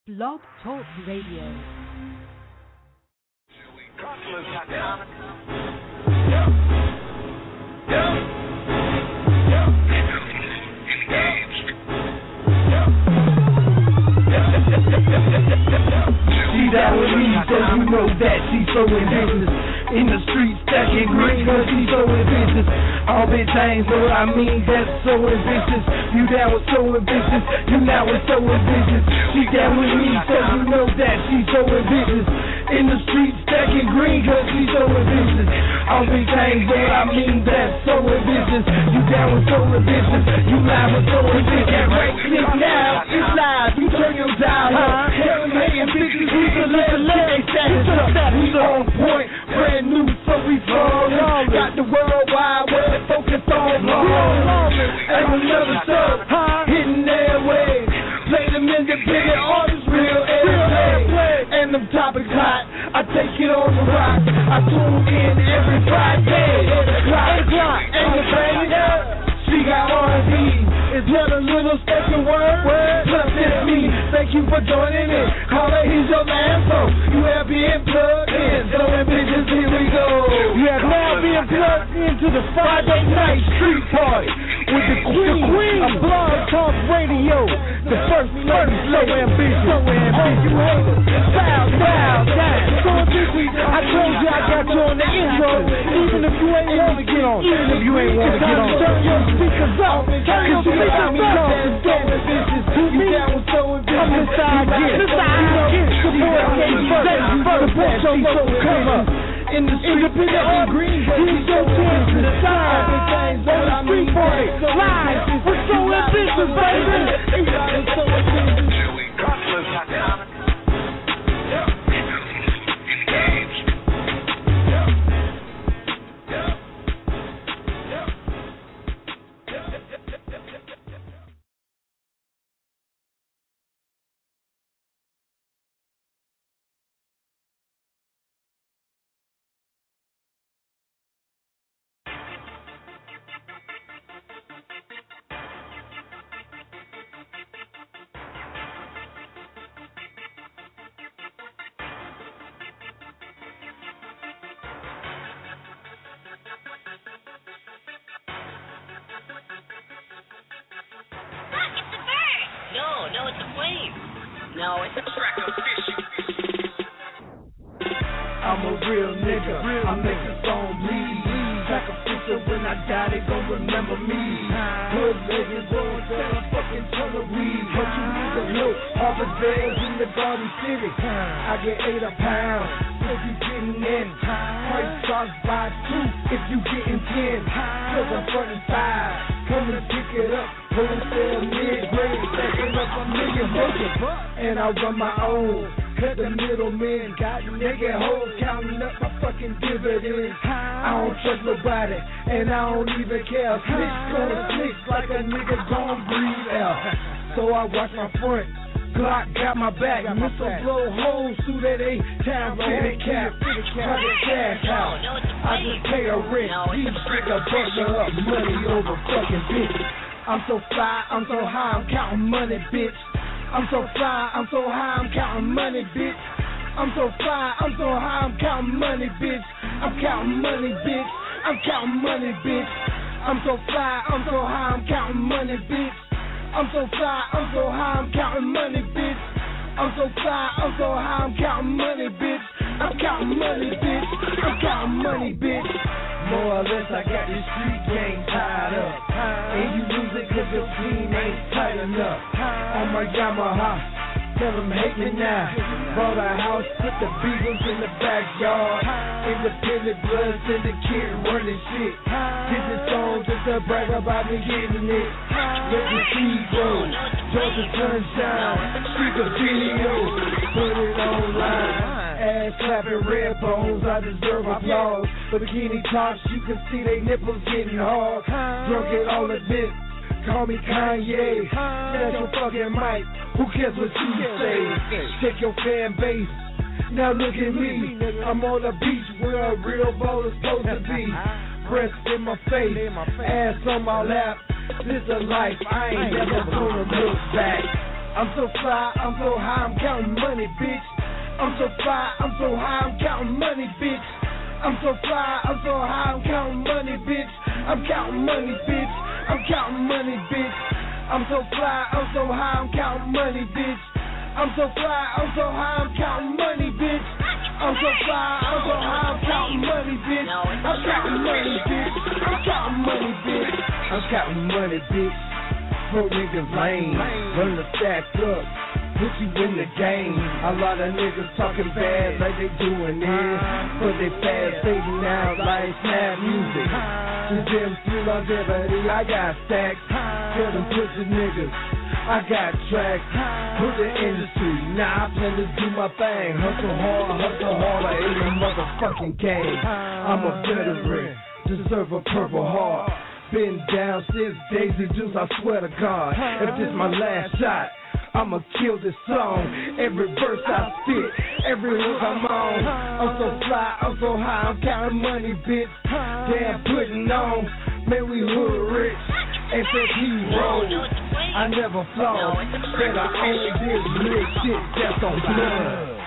Blog Talk Radio. She down with me, so you know that she's so in business. In the streets, stacking green, cause she's so in business. All bitch ain't know what I mean, that's so in business. You down with so in business, you now with so in business. She down with me, so you know that she's so in business. In the streets, stacking green, cause she's so in business. All bitch ain't know what I mean, that's so in business. You down with so in business, you live with so in business. That right click now, it's live, you turn your dial up. Hell, hating bitches, we can let they status up. We on point, brand new, so we falling. Got the world wide web focused on love. And another sub, hitting their way. Play them independent artists, real airplay. And them topics hot, I take it on the rock. I tune in every Friday. 8 o'clock, and you bang it up. She got R&B, it's not a little spoken word. Plus it's me, thank you for joining in. Call her, he's your man, so you have been plugged in. So bitches, here we go. You have now been plugged into the Friday night street party with the queen of Blog Talk Radio. The first lady, so ambitious. All you haters, bow down. So ambitious, I told you I got you on the intro. Even if you ain't want to get on. Even if you ain't want to get on. Turn your speakers up. Turn your speakers up. You down with so ambitious. I'm inside get. The boy came first. Come up. In the street, independent green, he's so chance to the side. On the street party, live, we're so ambitious, baby. I'm a real nigga, I make the song bleed. Sacrificial when I die, they gon' remember me. Good niggas won't sell a fucking ton of weed. But you need to know, Harvard Bears in the Garden City. I get 8 a pound, if you getting in. Price starts by 2, if you getting 10. Cause I'm front and side, come and pick it up. Wholesale mid-grade, stacking up a million buckets. And I run my own. Cut the middlemen, got nigga hoes counting up my fucking dividends. I don't trust nobody, and I don't even care. Snitch gonna snitch like a nigga gon' breathe out. So I watch my front, Glock got my back. Missile blow holes through that 8-time fitted cap. Try to cash out, I just pay a rent. These niggas bustin' up money over fucking bitch. I'm so fly, I'm so high, I'm counting money, bitch. I'm so fly, I'm so high, I'm counting money, bitch. I'm so fly, I'm so high, I'm counting money, bitch. I'm counting money, bitch. I'm counting money, bitch. I'm so fly, I'm so high, I'm counting money, bitch. I'm so fly, I'm so high, I'm counting money, bitch. I'm so fly, I'm so high, I'm counting money, bitch. I'm counting money, bitch. I'm counting money, bitch. More or less, I got this street game tied up. And you lose it cause your team ain't tight enough. On my Yamaha, tell them hate me now. Bought a house, put the Beagles in the backyard. Independent blood syndicate running shit. Did this song just to brag about me getting it. Let the seed grow, Georgia sunshine. See the video, put it online. Ass clapping red bones, I deserve applause. The bikini tops, you can see they nipples getting hard. Drunk it all admit, call me Kanye. That's your fucking mic, who cares what you say? Check your fan base, now look at me. I'm on the beach where a real baller's supposed to be. Breasts in my face, ass on my lap. This a life, I ain't never gonna look back. I'm so fly, I'm so high, I'm counting money, bitch. I'm so fly, I'm so high, I'm counting money, bitch. I'm so fly, I'm so high, I'm counting money, bitch. I'm counting money, bitch. I'm counting money, bitch. I'm so fly, I'm so high, I'm counting money, bitch. I'm so fly, I'm so high, I'm counting money, bitch. I'm so fly, I'm so high, I'm counting money, bitch. I'm counting money, bitch. I'm counting money, bitch. I'm counting money, bitch. Broke niggas lame, learn to stack up, put you in the game. A lot of niggas talking bad like they doing it, but they fast fading out like snap music. To them through longevity, I got stacks. Tell them pussy niggas, I got tracks. Put the industry, now I plan to do my thing. Hustle harder in the motherfucking game. I'm a veteran, deserve a purple heart. Been down since Daisy Deuce, I swear to God. If this my last shot, I'ma kill this song. Every verse I spit, every hook I'm on. I'm so fly, I'm so high, I'm counting money, bitch. Damn, putting on, man, we hood rich. FFP roll, I never flow. Said I only did real shit that's on blood.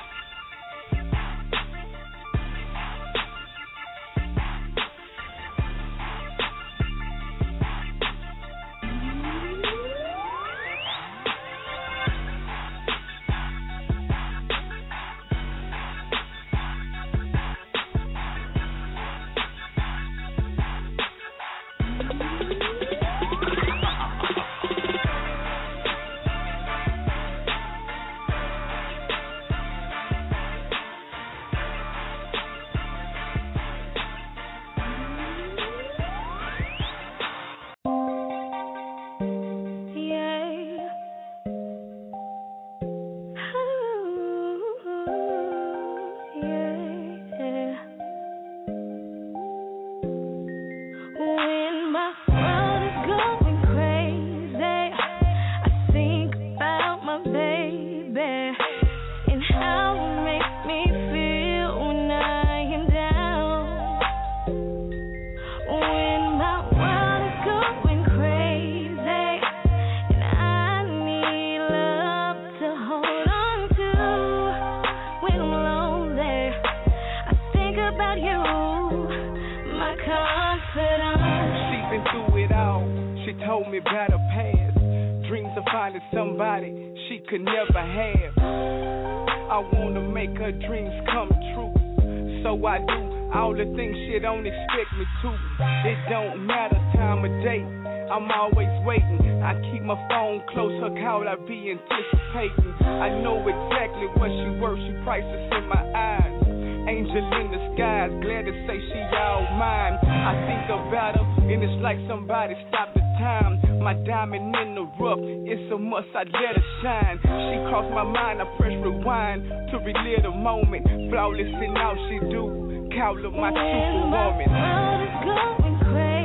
I let her shine. She crossed my mind, I press rewind to relive the moment. Flawless in all she do. Call her my superwoman. My world is going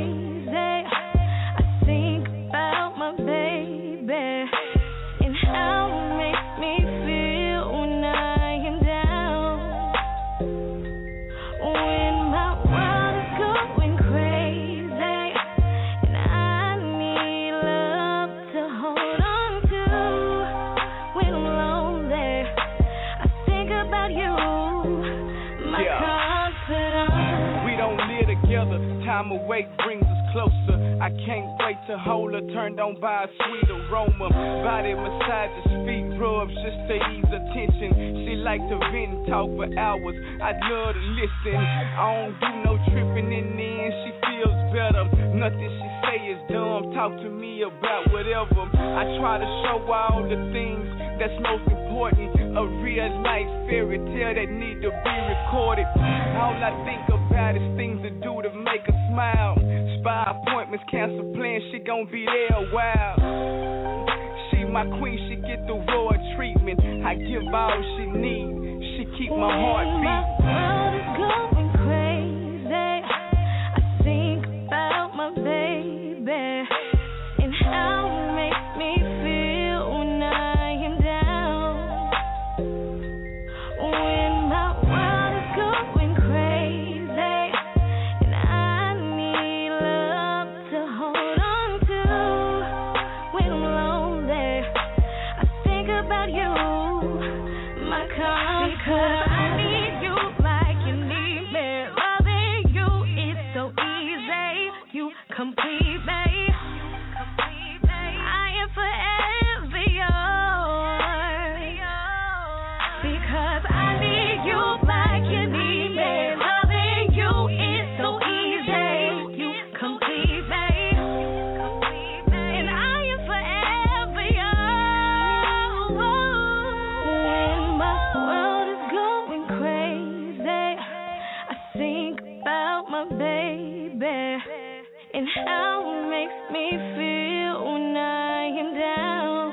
crazy. I think about my baby and how it makes me feel when I am down. When my world is going crazy and I need love to hold on. When I'm lonely, I think about you, my confidant. We don't live together, time away brings us closer. I can't wait to hold her, turned on by a sweet aroma. Body massages, feet rubs just to ease her tension. She like to vent and talk for hours, I'd love to listen. I don't do no tripping in the end, she feels better. Nothing she say is dumb, talk to me about whatever. I try to show all the things that's most important. A real life fairy tale that need to be recorded. All I think about is things to do to make her smile. Spy appointments, cancel plans, she gon' be there a while. She my queen, she get the royal treatment. I give all she need, she keep my heart beat. My world is going crazy. I think about my baby and how it makes me feel when I am down. When my world is going crazy and I need love to hold on to. When I'm lonely, I 'cause I need you like you need me. Loving you is so easy. You complete me. And I am forever yours. When my world is going crazy, I think about my baby and how it makes me feel when I am down.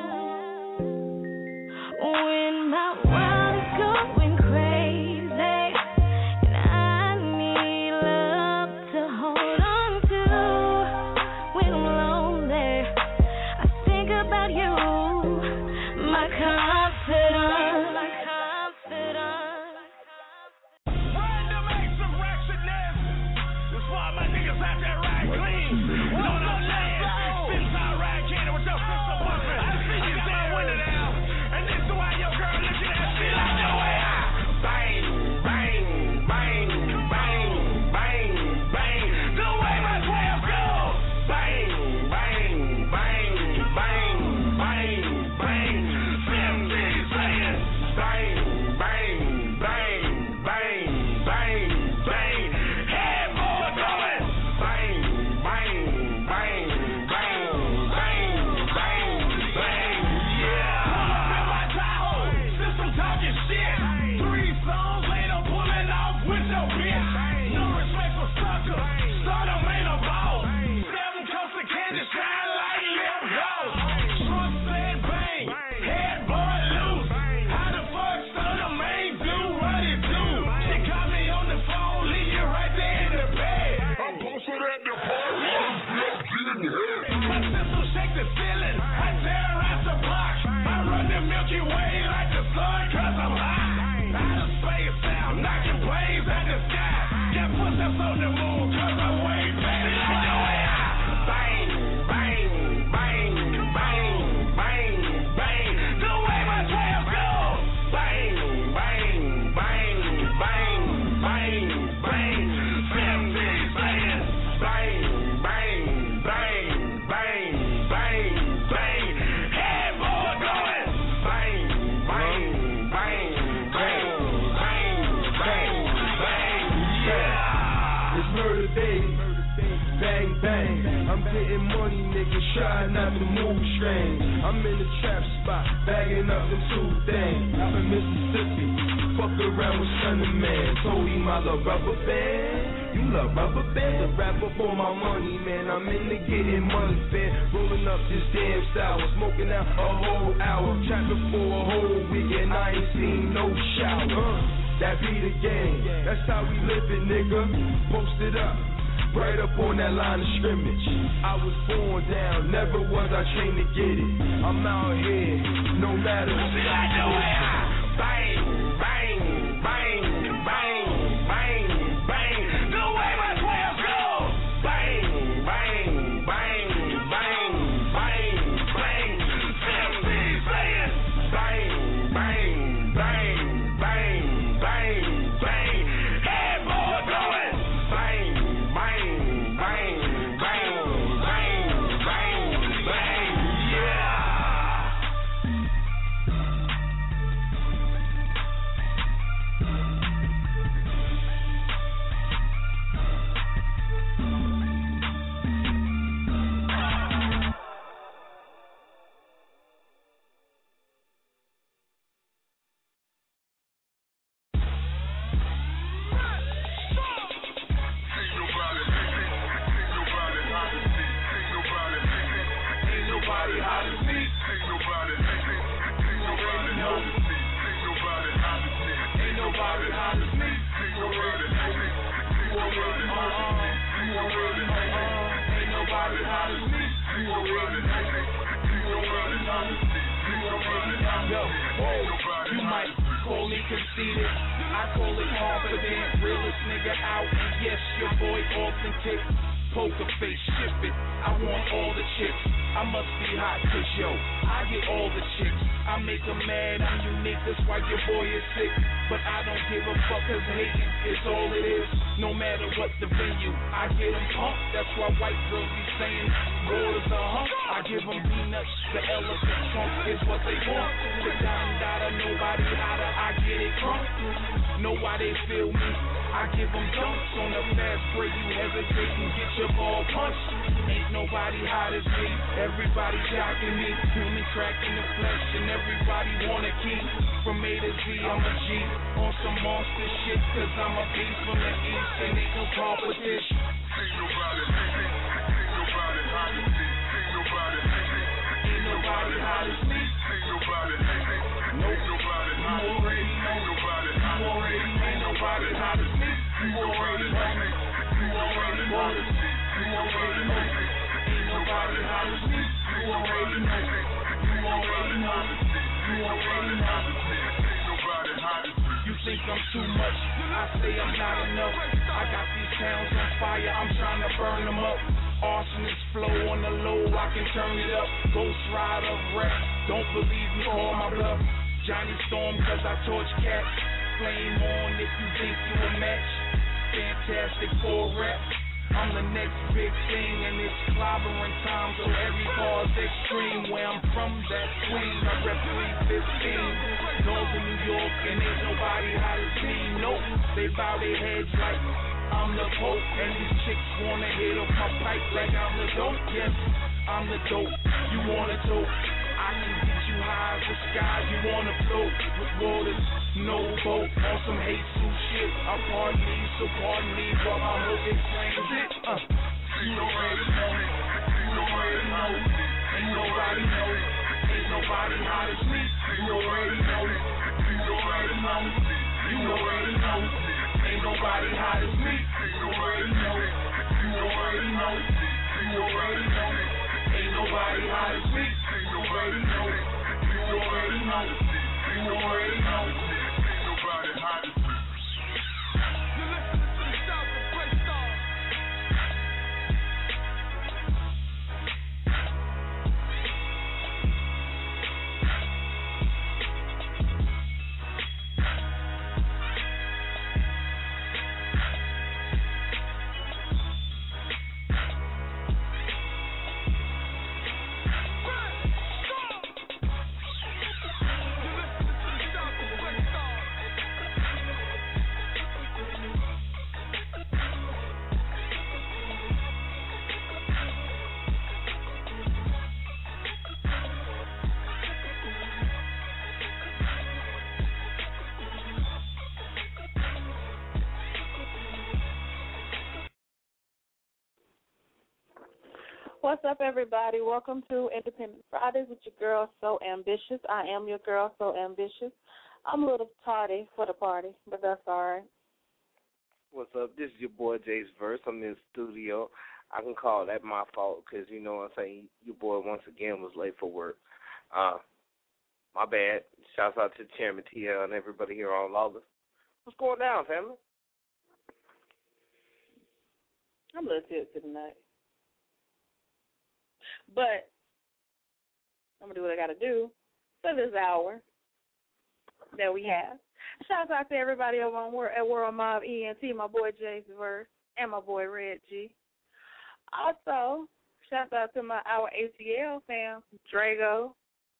When my world is going crazy and I need love to hold on to. When I'm lonely, I think about you, my confidant. Random acts of ratchetness. That's why my niggas out there ride clean. With all the land. Since I ride candy with your sister bumping. I see you down window now. And this is why your girl looking at shit like the way I bang, bang, bang, bang, bang, bang. The way my 12 go. Bang, bang, bang, bang, bang, bang. 15 saying bang, bang, bang, bang, bang, bang. Head boy going bang, bang, bang, bang, bang, bang, bang. Yeah. Pull up in my Tahoe, system talking shit. 3 songs later, pulling off with your bitch. No respect for sucker, stardom ain't a ball. 7 cups of candy shine like lip gloss. Trump said bang, head boy loose. How the fuck stardom ain't do what it do? She caught me on the phone, leave you right there in the bed. I'm posted at the party. My system shake the ceiling, I terrorize the block. I run the Milky Way like the sun, 'cause I'm hot. Out of space now, knocking planes at the sky. Got footsteps on the moon, 'cause I'm way better like the way I bang, bang, bang, bang, bang, bang. The way my 12 go. Bang, bang, bang, bang, bang, bang. 15 saying bang, bang, bang, bang, bang, bang. Head boy going bang, bang, bang, bang, bang, bang, bang. Yeah. It's murder, baby. Bang, bang. I'm getting money, nigga. Try not to move strange. I'm in the trap spot, bagging up them 2 things. I'm in Mississippi. Fuck around with Son of Man. Told him I love rubber band. You love rubber band? The rapper for my money, man. I'm into getting money, man. Rolling up this damn sour. Smoking out a whole hour. Trapping for a whole week and I ain't seen no shower. That be the game. That's how we living, nigga. Post it up. Right up on that line of scrimmage. I was born down, never was I trained to get it. I'm out here, no matter what. She like the way I bang, bang, bang, bang, bang, bang. The way my 12 go. Bang, bang, bang, bang, bang, bang. 15 saying bang, bang, bang, bang, bang, bang. Head boy going bang, bang, bang, bang, bang, bang, bang. Yeah. You might call me conceited, I call it confident, realest nigga out, yes, your boy authentic, poker face, ship it, I want all the chips, I must be hot, cause yo, I get all the chicks. I make them mad, I'm unique, that's why your boy is sick. But I don't give a fuck, cause hating is all it is. No matter what the venue, I get them pumped. That's why white girls be saying, gold is a hump. I give them peanuts, the elephant trunk is what they want. The dime dada, nobody hotter, I get it crunk. Know why they feel me, I give them dunks. On the fast break, you hesitate and get your ball punched. Ain't nobody hot as me, everybody jocking me. Human crack in the flesh and everybody wanna keep. From A to Z, I'm a G, on some monster shit. Cause I'm a beast from the east and ain't no competition. Ain't nobody hot as me. Ain't nobody hot as me. Ain't nobody Nope. Ain't nobody You hot. already know. Ain't nobody You already know. Ain't nobody hot as me. You already know. You already know. You already know. Ain't nobody hot as me. You already know. You already know. You already know. Ain't nobody hot as me. You think I'm too much? I say I'm not enough. I got these towns on fire. I'm trying to burn them up. Arsonist flow on the low. I can turn it up. Ghost Rider rap. Don't believe me, call my bluff. Johnny Storm, cause I torch cats. Flame on if you think you a match. Fantastic for rap. I'm the next big thing, and it's clobbering time, so every bar's extreme. Where I'm from, that's Queen. I rep 315. Northern New York, and ain't nobody hot as me. Nope, they bow their heads like I'm the Pope, and these chicks wanna hit off my pipe like I'm the dope. Yes, I'm the dope. You wanna dope? I can get you high as the sky. You wanna float with waters, no boat on some hate suit shit. I pardon me, so pardon me while my hook explains it. You already know. You already know. Ain't nobody know. Ain't nobody hot as me. You already know. You already know. You already know. Ain't nobody hot as me. You already know. You already know. You already know. Ain't nobody hot as me. You already know. You already know. You already know. Ain't nobody hot as me. You're listening to the sound of Great Stars. What's up, everybody? Welcome to Independent Fridays with your girl, So Ambitious. I am your girl, So Ambitious. I'm a little tardy for the party, but that's all right. What's up? This is your boy Jay's Verse. I'm in the studio. I can call that my fault because, you know what I'm saying, your boy once again was late for work. My bad. Shouts out to Chairman TL and everybody here on Lawless. What's going down, family? I'm a little tipsy tonight. But I'm going to do what I got to do for this hour that we have. Shouts out to everybody over at World Mob ENT, my boy Jay's Verse, and my boy Red G. Also, shouts out to our ATL fam, Drago.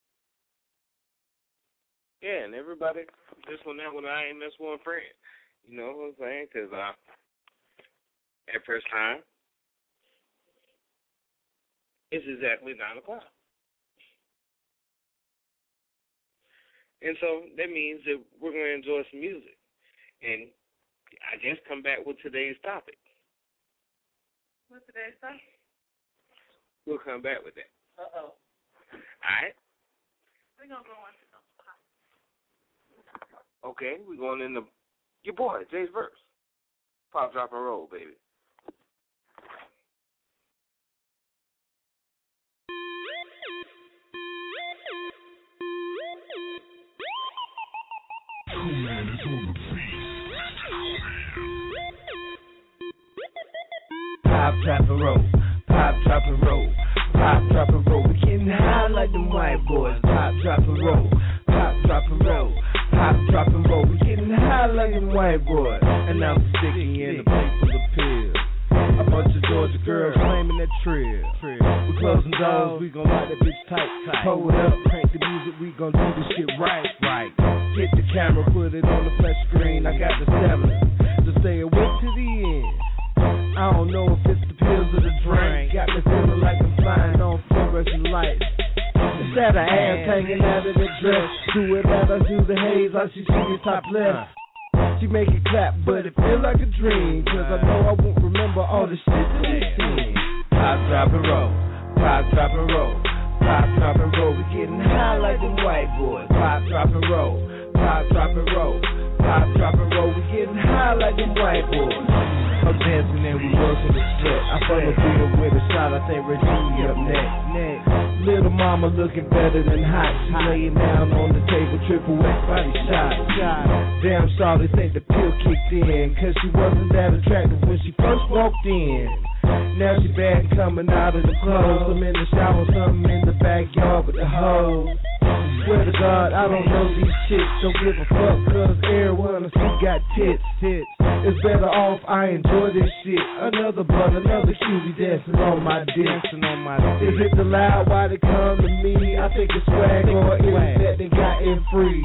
Yeah, and everybody, this one, that one, I ain't this one friend. You know what I'm saying? Because at first time, it's exactly 9 o'clock. And so that means that we're going to enjoy some music. And I guess come back with today's topic. What's today's topic? We'll come back with that. Uh-oh. All right? We're going to go on to some. Okay, we're going into your boy, Jay's Verse. Pop, drop, and roll, baby. Man is on the beat. Pop, drop, and roll. Pop, drop, and roll. Pop, drop, and roll. We getting high like them white boys. Pop, drop, and roll. Pop, drop, and roll. Pop, drop, and roll. We getting high like them white boys. And I'm sticking in a plate full of pills. A bunch of Georgia girls claiming that trill. We closing doors, we gon' lock that bitch tight. Pull it up, crank the music, we gon' do this shit right. Hit the camera, put it on the flat screen. I got the stamina to stay awake to the end. I don't know if it's the pills or the drink. Got me feeling like I'm flying on fluorescent lights. Instead of ass hanging out of the dress, do it out through the haze, I see you top left. She make it clap, but it feel like a dream. Cause I know I won't remember all the shit that we seen. Pop, drop, and roll. Pop, drop, and roll. Pop, drop, and roll. We getting high like them white boys. Pop, drop, and roll. Pop, drop, and roll. Pop, drop, and roll. We getting high like them white boys. I'm dancing and we working the set. I fuck a beer with a shot. I think Reggie up next. Little mama looking better than hot. She laying down on the table, triple X body shot. Damn, sorry, think the pill kicked in. Cause she wasn't that attractive when she first walked in. Now she bad coming out of the clothes. I'm in the shower, something in the backyard with the hose. Swear to God, I don't know these chicks. Don't give a fuck, cause everyone I see got tits. It's better off I enjoy this shit. Another blunt, another cutie dancing on my dick. Is it the loud why they come to me? I think it's swag or is it that they got it free?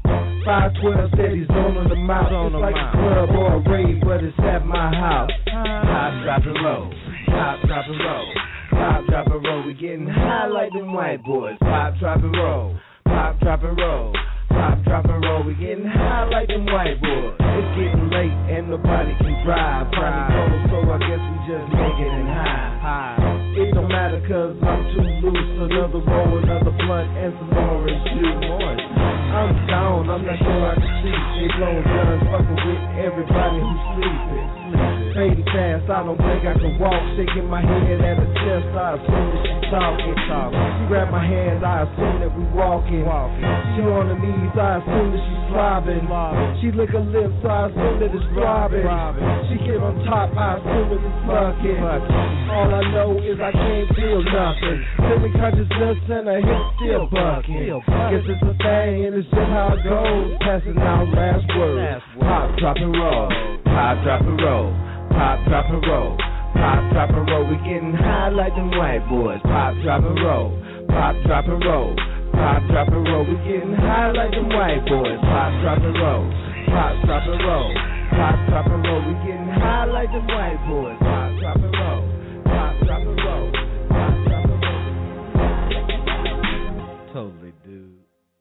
512 said he's on the mouth. It's like a club or a rave, but it's at my house. Pop, drop, and roll. Pop, drop, and roll. Pop, drop, and roll. We getting high like them white boys. Pop, drop, and roll. Pop, drop, and roll. Pop, drop, and roll. We getting high like them white boys. It's getting late and nobody can drive. Finally cold, so I guess we just making it high. It don't matter cause I'm too loose. Another roll, another blunt, and some orange juice. I'm down, I'm not sure I can see. They blowing guns, fucking with everybody who's sleeping. Fading fast, I don't think I can walk. Shaking my head at the chest, I assume that she's talking. She grab my hands, I assume that we walking. She on her knees, I assume that she's slobbing. She lick her lips, I assume that it's throbbing. She get on top, I assume that it's fucking. All I know is I can't feel nothing. Feeling consciousness and her hips still bucking. Guess it's a thing and it's just how it goes. Passing out last words. Pop, drop, and roll. Pop, drop, and roll. Pop, drop, and roll. Pop, drop, and roll. We getting high like them white boys. Pop, drop, and roll. Pop, drop, and roll. Pop, drop, and roll. We getting high like them white boys. Pop, drop, and roll. Pop, drop, and roll. Pop, drop, and roll. We getting high like them white boys. Pop, drop, and roll. Pop, drop, and roll. Pop, drop, and roll. Totally, dude.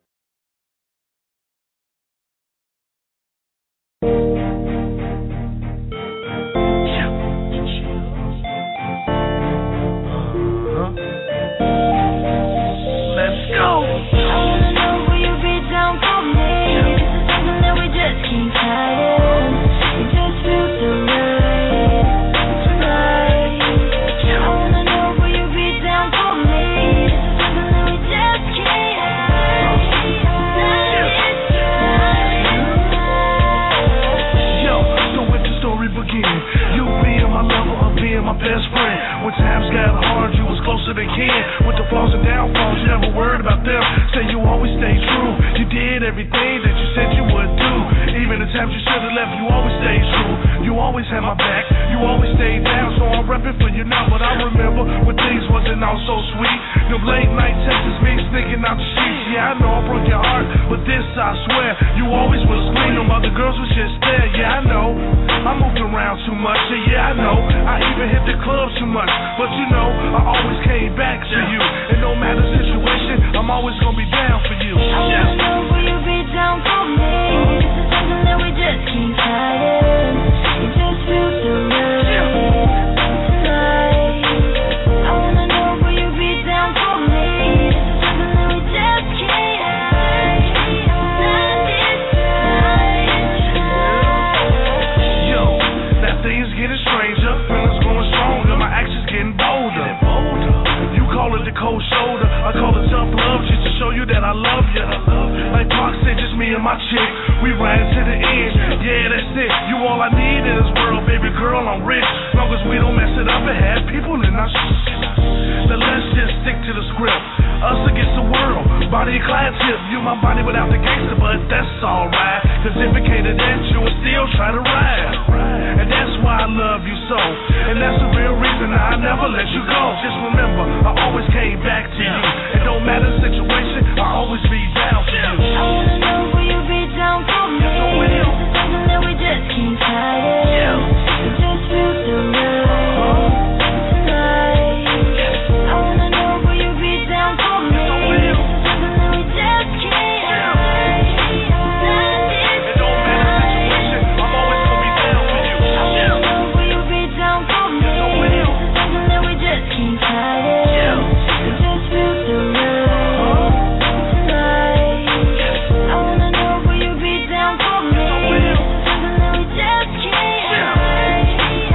My best friend. When times got hard, you was closer than kin. With the flaws and downfalls, you never worried about them. Say you always stayed true. You did everything that you said you would do. Even the times you should have left, you always stayed true. You always had my back. You always stayed down, so I'm repping for you now. But I remember when things wasn't all so sweet. Them late night texts, me sneaking out the sheets. Yeah, I know I broke your heart, but this I swear, you always was clean. Them other girls was just there. Yeah, I know. I moved around too much. Yeah, I know. I even hit the club too much, but you know, I always came back to you. And no matter the situation, I'm always gonna be down for you. I wanna know, will you be down for me? This is something that we just keep hiding. It just feels so right tonight. I wanna know, will you be down for me? This is something that we just can't hide. Yo, that thing's getting stranger, feelings growing stronger, my actions getting bolder. You call it the cold shoulder, I call it tough love just to show you that I love you. I shit. We ride to the end, yeah, that's it. You all I need in this world, baby girl, I'm rich. Long as we don't mess it up and have people in our shit. Now let's just stick to the script. Us against the world, body class tip. You my body without the gangster, but that's alright. Cause if it came to that, you would still try to ride. And that's why I love you so. And that's the real reason I never let you go. Just remember, I always came back to you. It don't matter the situation, I always be down for you. I wanna know will you be down for me? Yes, I will. It's something that we just can't fight it. It just feels so right. I wanna know will you be down for me? Yes, I will. It's something that we just can't hide. It don't matter the situation, I'm always gonna be down for you. I wanna know will you be down for me? Yes, I will. It's something that we just can't fight it. It just feels so right. I wanna know will you be down for me? Yes, I will. It's something that we just can't hide.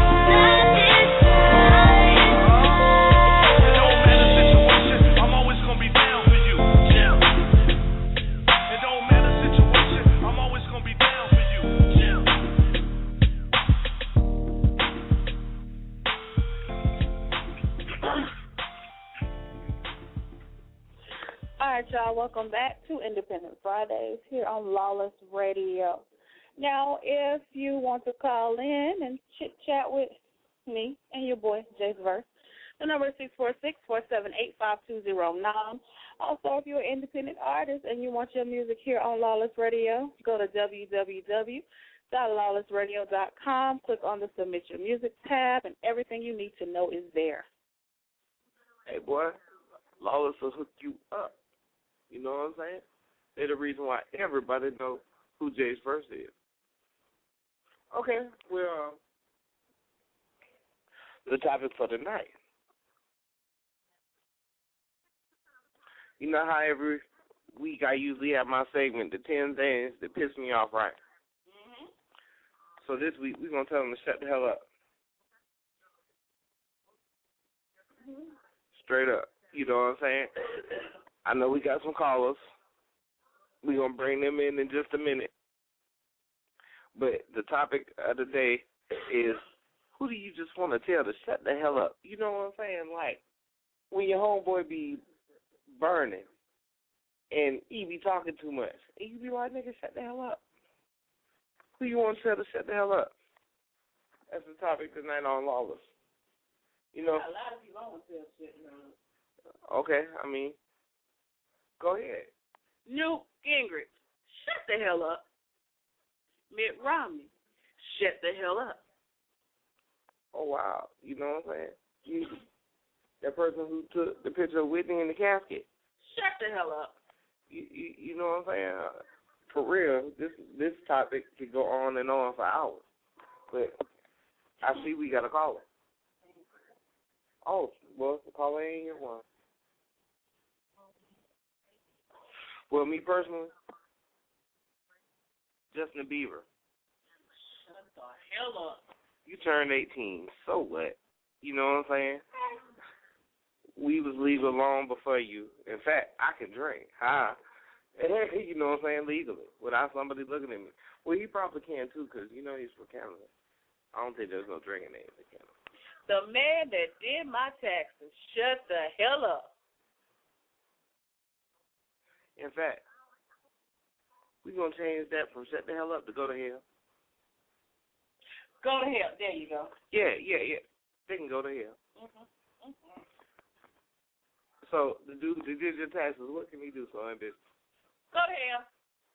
It don't matter the situation, I'm always gonna be down for you. It don't matter the situation, I'm always gonna be down for you. All right, y'all. Welcome back to Independent Fridays here on Lawless Radio. Now, if you want to call in and chit-chat with me and your boy, Jace Verse, the number is 646-478-5209. Also, if you're an independent artist and you want your music here on Lawless Radio, go to www.lawlessradio.com, click on the Submit Your Music tab, and everything you need to know is there. Hey, boy, Lawless will hook you up. You know what I'm saying? They're the reason why everybody knows who Jace Verse is. Okay, well, the topic for tonight. You know how every week I usually have my segment, the 10 things that piss me off, right? Mm-hmm. So this week, we're going to tell them to shut the hell up. Straight up. You know what I'm saying? I know we got some callers. We're going to bring them in just a minute. But the topic of the day is, who do you just want to tell to shut the hell up? You know what I'm saying? Like, when your homeboy be burning and he be talking too much, and you be like, nigga, shut the hell up. Who you want to tell to shut the hell up? That's the topic tonight on Lawless. You know? A lot of people don't tell shit now. Okay, I mean, go ahead. Newt Gingrich, shut the hell up. Mitt Romney, shut the hell up. Oh, wow. You know what I'm saying? That person who took the picture of Whitney in the casket. Shut the hell up. You know what I'm saying? For real, this topic could go on and on for hours. But I see we got a caller. Oh, well, the caller ain't here one. Well, me personally, Justin Bieber. Shut the hell up. You turned 18, so what? You know what I'm saying? We was legal long before you. In fact, I can drink. You know what I'm saying? Legally, without somebody looking at me. Well, he probably can, too, because, you know, he's from Canada. I don't think there's no drinking age in Canada. The man that did my taxes, shut the hell up. In fact, we're going to change that from shut the hell up to go to hell. Go to hell. There you go. Yeah. They can go to hell. So, the dude that did your taxes, what can he do so in business? Go to hell.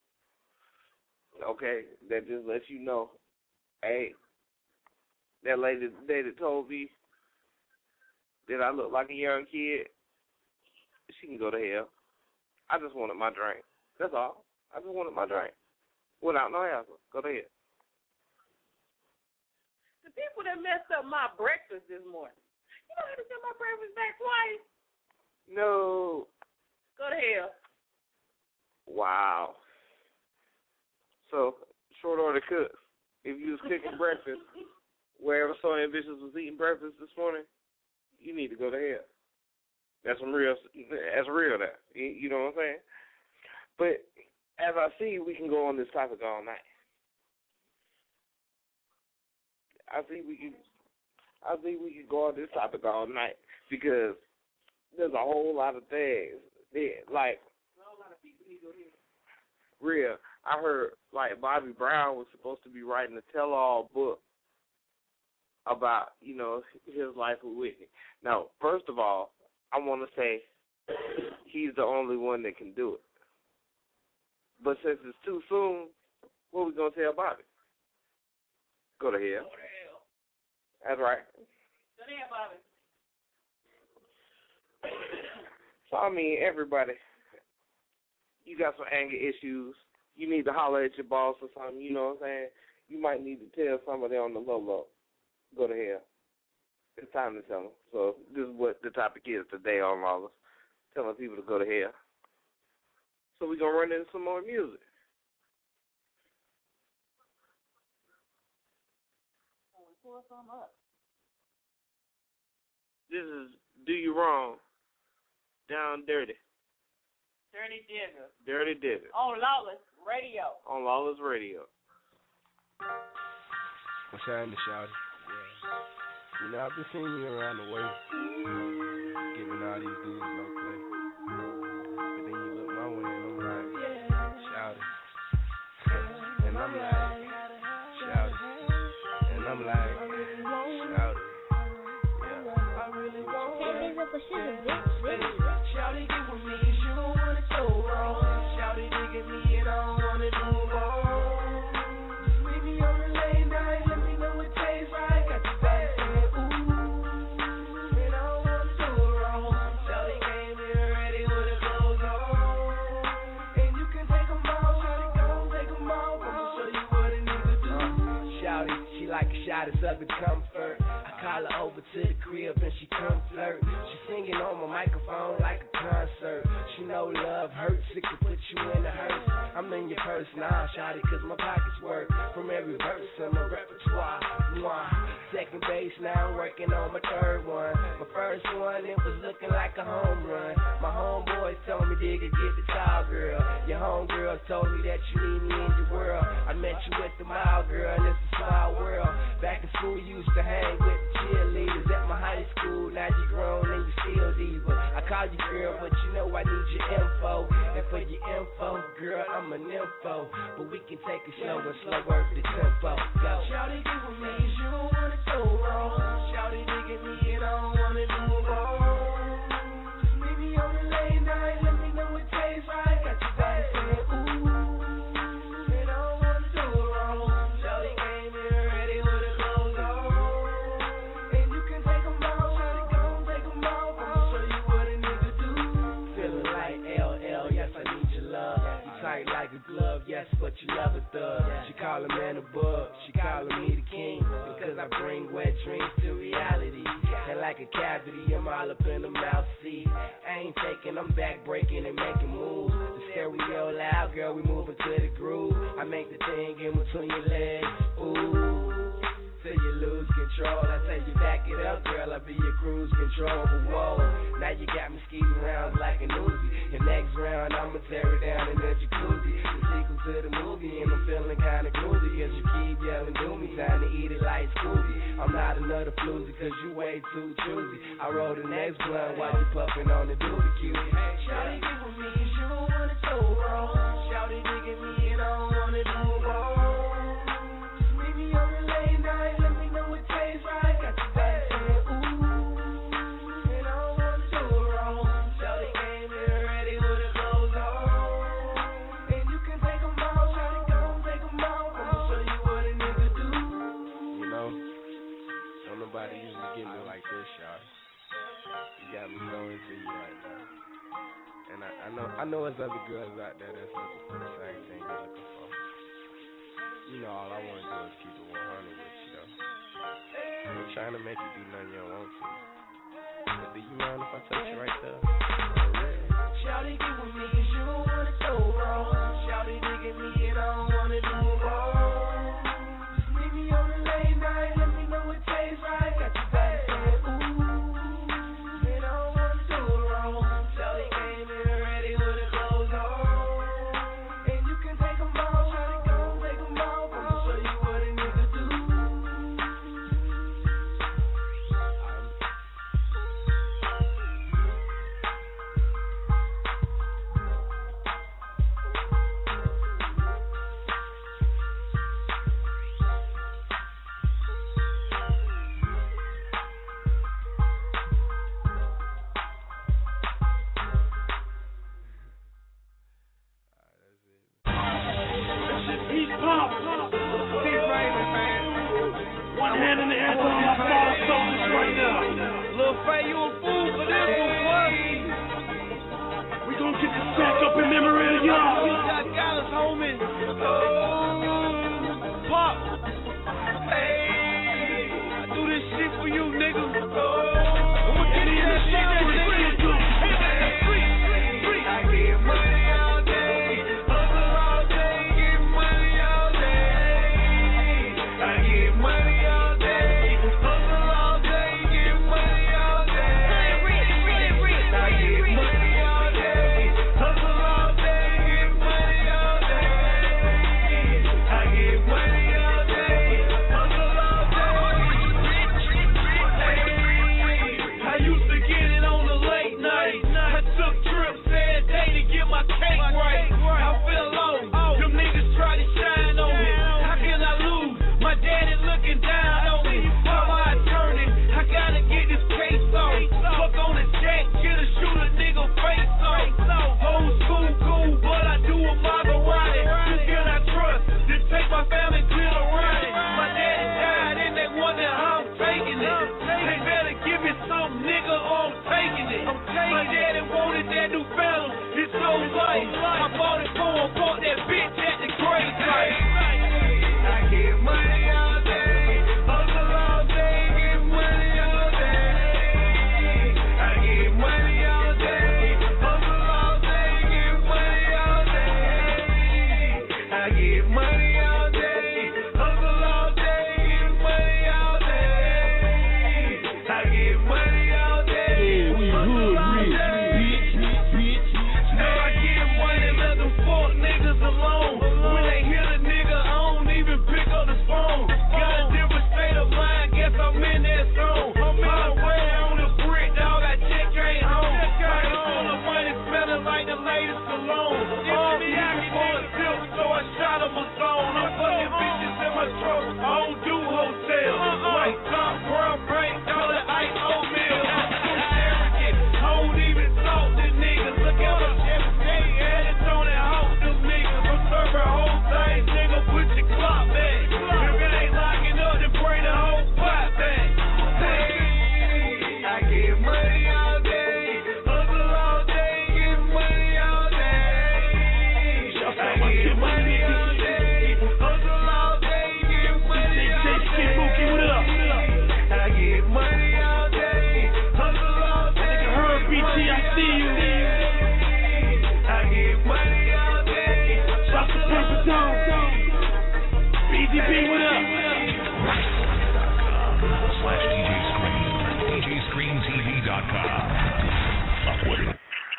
Okay, that just lets you know, hey, that lady that told me that I look like a young kid, she can go to hell. I just wanted my drink. That's all. I just wanted my drink. Without no hassle. Go to hell. The people that messed up my breakfast this morning. You know how to get my breakfast back twice? No. Go to hell. Wow. So, short order cooks. If you was cooking breakfast, wherever So Ambitious was eating breakfast this morning, you need to go to hell. That's real. That's real. That you know what I'm saying. But as I see, we can go on this topic all night. I think we can go on this topic all night because there's a whole lot of things. Like, real, I heard like Bobby Brown was supposed to be writing a tell-all book about, you know, his life with Whitney. Now, first of all, I want to say he's the only one that can do it. But since it's too soon, what are we going to tell Bobby? Go to hell. That's right. Go to hell, Bobby. So, I mean, everybody, you got some anger issues. You need to holler at your boss or something, you know what I'm saying? You might need to tell somebody on the low. Go to hell. It's time to tell them. So this is what the topic is today on Lawless, telling people to go to hell. So we're going to run into some more music. Pull some up. This is Do You Wrong, Down Dirty. Dirty Digger. Dirty Digger. On Lawless Radio. On Lawless Radio. What's happening, Shawty? Yeah. You know, I've been seeing you around the way, giving all these dudes no play. But then you look my way and I'm like, Shawty. And I'm like, Shawty. And I'm like, Shawty. Yeah. I really want Shawty, get with me, you don't want it so wrong. Shawty, dig at me and I don't want to do wrong. Just meet me on the late night, let me know it tastes right. Got your body saying, ooh, and I don't want to do it wrong. Shawty came here ready with her clothes on. And you can take them off, Shawty, go take them off. I'ma show you what a nigga do. Shawty, she like a shot of Southern Comfort. I call her over to the crib and she come flirt. She singing on my microphone like a concert. She know love hurts, it can put you in a hearse. I'm in your purse now, shawty, cause my pockets work from every verse in my repertoire. Mwah. Second base, now I'm working on my third one. My first one, it was looking like a home run. My homeboys told me, digga, get the tall girl. Your homegirls told me that you need me in your world. I met you with the mild girl, and it's a small world. Back in school, you used to hang with the cheerleaders at my high school. Now you grown and you still diva. I call you girl, but you know I need your info. And for your info, girl, I'm an info. But we can take it slow and slow work the tempo. Go. Shawty, get with me, you don't want it so wrong. Shawty, dig at me, and I don't want to do it wrong. Just meet me on the late night, let me know it tastes right. Got your body saying, ooh, and I don't want to do it wrong. Shawty came here ready with her clothes on. And you can take them off, Shawty, go take them off. I'ma show you what a nigga do. Feeling like LL, yes, I need your love. You tight like a glove, yes, but you love a thug. She callin' man a bug, she callin' me the king. Because I bring wet dreams to reality. And like a cavity, I'm all up in the mouth seat. I ain't taking, I'm back breaking and making moves. The stereo loud, girl, we moving to the groove. I make the thing in between your legs, ooh. Till you lose control, I tell you back it up, girl, I'll be your cruise control. But whoa, now you got me skeeting around like an Uzi. And next round, I'ma tear it down in the jacuzzi. The sequel to the movie, and I'm feeling kinda groovy. Cause you keep yelling, do me, time to eat it like Scooby. I'm not another floozy, cause you way too choosy. I roll the next blunt while you puffin' on the duty cutie. Shawty, get with me, you don't want it so wrong. Shawty, dig at me, and I don't want to do it wrong. Just meet me on the late night, let me know it tastes right. Got your body saying, ooh, and I don't want to do it wrong. Shawty came here ready with her clothes on. And you can take them off, Shawty, go take them off. I'ma show you what a nigga do. You know, don't nobody usually get me like this, Shawty. You got me so into you right now. And I know there's other girls out there that's looking for the same thing you're looking for. You know, all I want to do is keep it 100 with you, though. I ain't trying to make you do nothing you don't want to. But do you mind if I touch you right there? For real. Shawty, get with me, cause you don't want it so wrong. Shawty, dig at me, and I don't want to do it wrong. Just meet me on the late night, let me know it tastes right. Got your body saying, ooh, and I don't want to do it wrong. Shawty came here ready with her clothes on. And you hand in the air to all my fallen soldiers right now. Lil Faye, you a fool for this one, boy. We gonna get this track up in memory of y'all. Got us, homie. Pop. Hey, I do this shit for you, nigga. I'ma get in that shit that nigga do. I get money all day, hustle all day, get money all day. I get money all day, hustle all day, get money all day. I get money all day, hustle all day, get money all day. I get money all day, hustle all day. I used to get it on the late night. I took trips every day to get my cake right. I feel low. Them niggas try to shine on me. How can I lose? My daddy looking down on me. How I turn it? I gotta get this case off. Fuck on the jack, get a shoot a nigga face off. Old school cool, but I do a Maserati. Who can I trust? Just take my family clear around it. My daddy died and they wonder how I'm taking it. They better give me some nigga or I'm taking it. My daddy wanted that new Phantom. It's so light. I bought it for him, bought that bitch at the grave site. I get money all day, hustle all day, get money all day. I get money all day, hustle all day, get money all day. I get money all day, hustle all day, get money all day. I get money all day, hustle all day. Now I get money, let them fuck niggas alone. When they hear the nigga, I don't even pick up the phone. Got a different state of mind, guess I'm in that zone. I'm way on the brick, dog, I check ain't home. Pocket full of money, smelling like the latest cologne. All these niggas for a silk, so I shot him a zone. I'm fucking bitches in my truck, I don't do hotels. White top, brown paint, call it ice oatmeal. I'm too arrogant, I don't even talk to niggas. Look at my Chevy, they had it on that hoe, them niggas. I'm serving whole things, nigga, put your clock back. If it ain't locking up, then bring the whole pot back. Hey, I get money all day, hustle all day, get money all day. I get money all day, hustle all day, get money all day. I get money all day, hustle all day. Nigga Herb BT, I see you. I get money all day. Shout to Purple Dome. BGB, what up? /DJ Screen, DJScreenTV.com.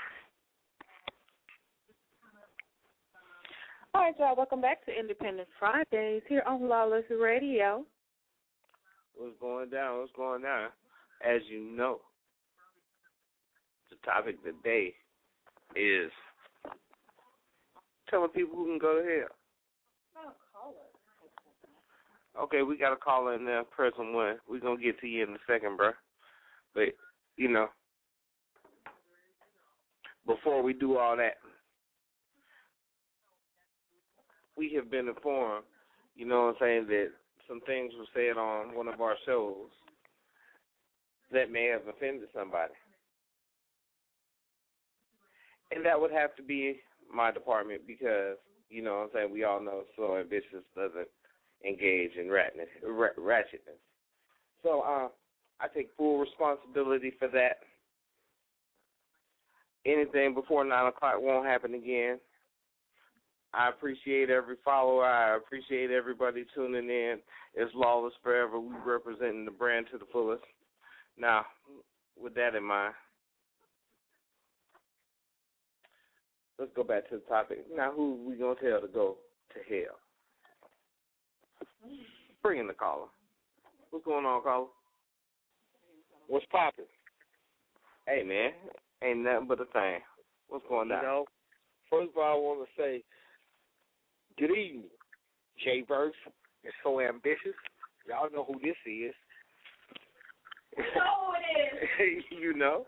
All right, y'all. Welcome back to Independence Fridays here on Lawless Radio. What's going down? What's going down? As you know, the topic today is telling people who can go to hell. Okay, we got a caller in there, person one. We're going to get to you in a second, bro. But, you know, before we do all that, we have been informed, you know what I'm saying, that some things were said on one of our shows that may have offended somebody. And that would have to be my department because, you know what I'm saying, we all know Slow Ambitious doesn't engage in ratchetness. So I take full responsibility for that. Anything before 9 o'clock won't happen again. I appreciate every follower. I appreciate everybody tuning in. It's Lawless Forever. We representing the brand to the fullest. Now, with that in mind, let's go back to the topic. Now, who we going to tell to go to hell? Bring in the caller. What's going on, caller? What's poppin'? Hey, man, ain't nothing but a thing. What's going on? You know, first of all, I want to say good evening, Jay Verse. It's So Ambitious. Y'all know who this is. You know who it is. You know.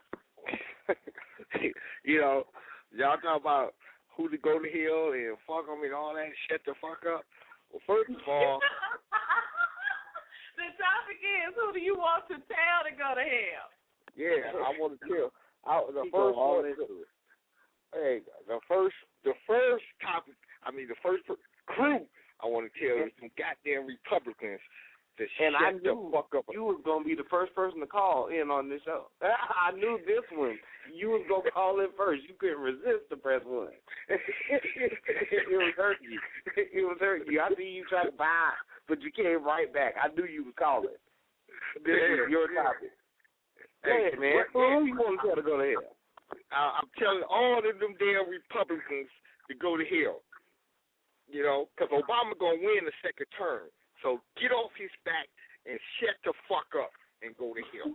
You know, y'all talk about who to go to hell and fuck them and all that. Shut the fuck up. Well, first of all, The topic is, who do you want to tell to go to hell? Yeah, I want to tell. The first one. Hey, the first topic. I mean, the first crew I want to tell is some goddamn Republicans to and shut I knew the fuck up. You was gonna be the first person to call in on this show. I knew this one. You was gonna call in first. You couldn't resist to press one. It was hurting you. It was hurting you. I see you try to buy, but you came right back. I knew you was calling. This is your topic. Hey, man, who you want to tell to go to hell? I'm telling all of them damn Republicans to go to hell. You know, because Obama going to win the second term. So get off his back and shut the fuck up and go to hell.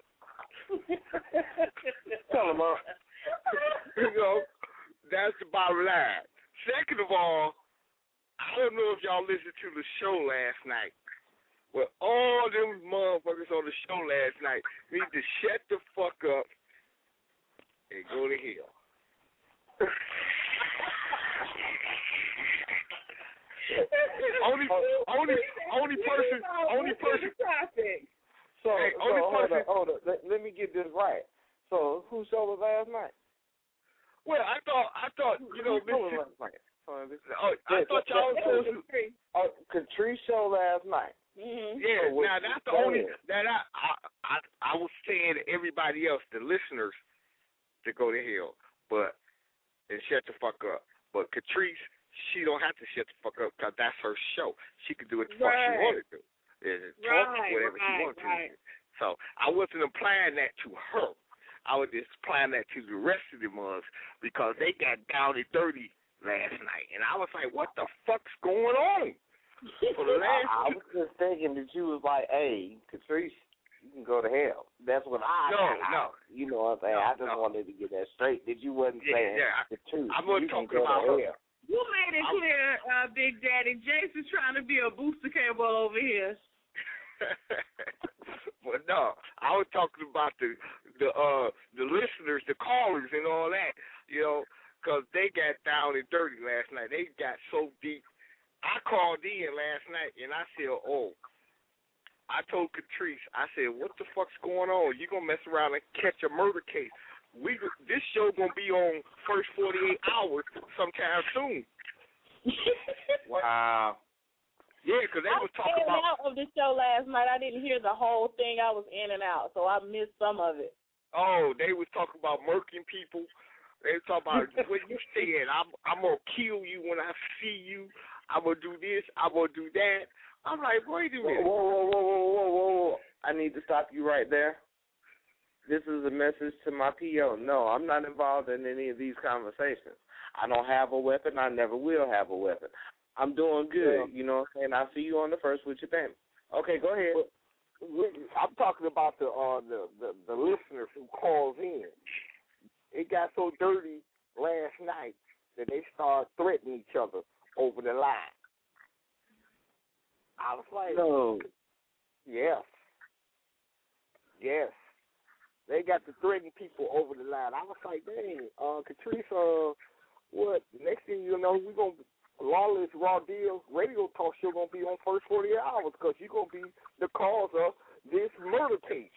Tell him, You know, that's the bottom line. Second of all, I don't know if y'all listened to the show last night. Well, all them motherfuckers on the show last night need to shut the fuck up and go to hell. only person. So, hold on. Let me get this right. So, whose show was last night? Well, I thought, you know, I thought y'all was supposed to. Catrice show last night. Mm-hmm. Yeah, so now that's the only that I was saying to everybody else, the listeners, to go to hell, but and shut the fuck up. But Catrice, she don't have to shut the fuck up because that's her show. She can do what the fuck she want to do. Talk whatever she wants to. So I wasn't applying that to her. I was just applying that to the rest of the ones because they got down and dirty last night. And I was like, what the fuck's going on? For the last I was just thinking that you was like, hey, Catrice, you can go to hell. That's what No. You know what I'm saying? I just wanted to get that straight. That you wasn't saying the truth. I wasn't talking about her. You made it clear, Big Daddy. Jason's trying to be a booster cable over here. But no, I was talking about the listeners, the callers, and all that. You know, because they got down and dirty last night. They got so deep. I called in last night and I said, I told Catrice, I said, what the fuck's going on? You gonna mess around and catch a murder case? This show gonna be on first 48 hours sometime soon. Wow. Yeah, because they was talking about. I was in and out of the show last night. I didn't hear the whole thing. I was in and out, so I missed some of it. Oh, they was talking about murking people. They was talking about what you said. I'm gonna kill you when I see you. I'm gonna do this. I'm gonna do that. I'm like, wait a minute. Whoa. I need to stop you right there. This is a message to my PO. No, I'm not involved in any of these conversations. I don't have a weapon. I never will have a weapon. I'm doing good. You know what I'm saying? I'll see you on the first with your payment. Okay, go ahead. I'm talking about the listeners who calls in. It got so dirty last night that they started threatening each other over the line. I was like, no. Yes. They got to threaten people over the line. I was like, dang, Catrice, what? Next thing you know, we're going to Lawless Raw Deal radio talk show going to be on first 48 hours because you're going to be the cause of this murder case.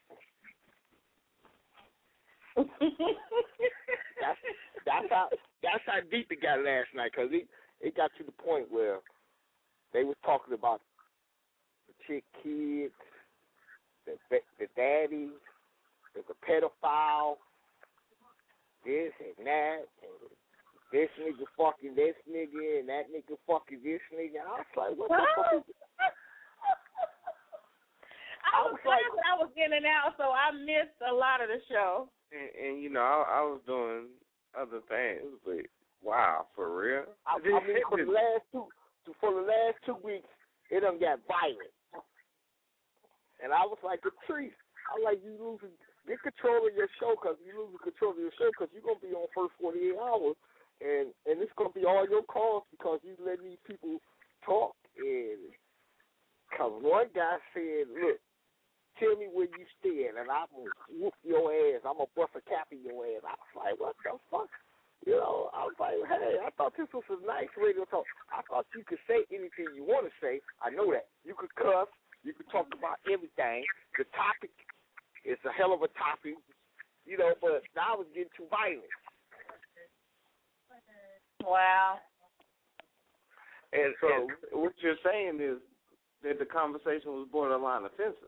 that's how deep it got last night because it got to the point where they was talking about the chick kids, the daddy, the pedophile, this and that, and this nigga fucking this nigga, and that nigga fucking this nigga. I was like, what the fuck is this? I was in and out, so I missed a lot of the show. And you know, I was doing other things, but wow, for real? I mean, for the last 2 weeks, it done got violent. And I was like, Catrice, I'm like, get control of your show because you losing control of your show because you're going to be on first 48 hours, and it's going to be all your calls because you letting these people talk. And because one guy said, look, tell me where you stand, and I'm going to whoop your ass. I'm going to bust a cap in your ass. I was like, what the fuck? You know, I was like, hey, I thought this was a nice radio talk. I thought you could say anything you want to say. I know that. You could cuss. You could talk about violence. Wow. And so what you're saying is that the conversation was borderline offensive.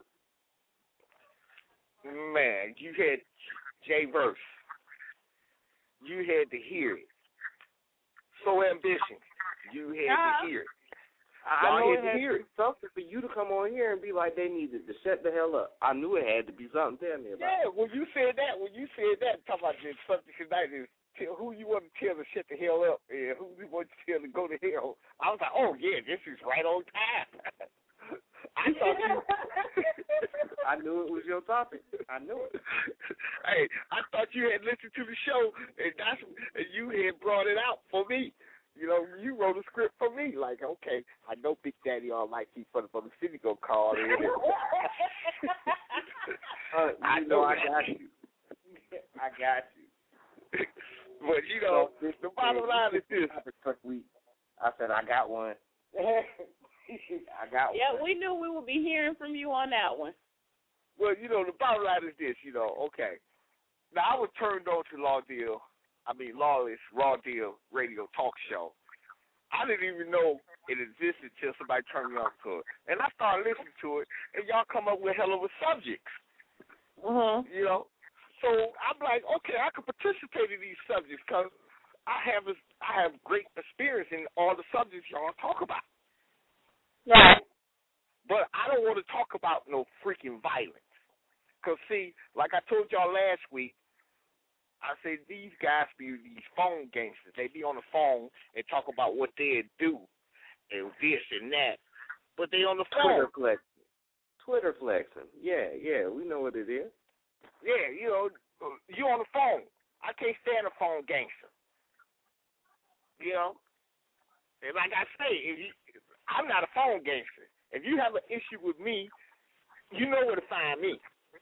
Man, you had J-Verse. You had to hear it. So Ambition. You had to hear it. I know it had to be something for you to come on here and be like they needed to shut the hell up. I knew it had to be something. Tell me about it. Yeah, when you said that, talking about this something tonight is who you want to tell to shut the hell up and who you want to tell to go to hell. I was like, oh, yeah, this is right on time. I thought you... I knew it was your topic. I knew it. Hey, I thought you had listened to the show and you had brought it out for me. You know, you wrote a script for me. Like, okay, I know Big Daddy Almighty from the city gonna call in. I got you. I got you. But you know, the bottom line is this. I said I got one. I got one. Yeah, we knew we would be hearing from you on that one. Well, you know, the bottom line is this. You know, okay. Now I was turned on to Lawless Raw Deal radio talk show. I didn't even know it existed till somebody turned me on to it. And I started listening to it, and y'all come up with hell of a subjects. You know? So I'm like, okay, I can participate in these subjects because I have great experience in all the subjects y'all talk about. Right. But I don't want to talk about no freaking violence. Because, see, like I told y'all last week, I said these guys be these phone gangsters. They be on the phone and talk about what they do and this and that. But they on the phone. Twitter flexing. Yeah, we know what it is. Yeah, you know, you on the phone. I can't stand a phone gangster. You know? And like I say, I'm not a phone gangster. If you have an issue with me, you know where to find me.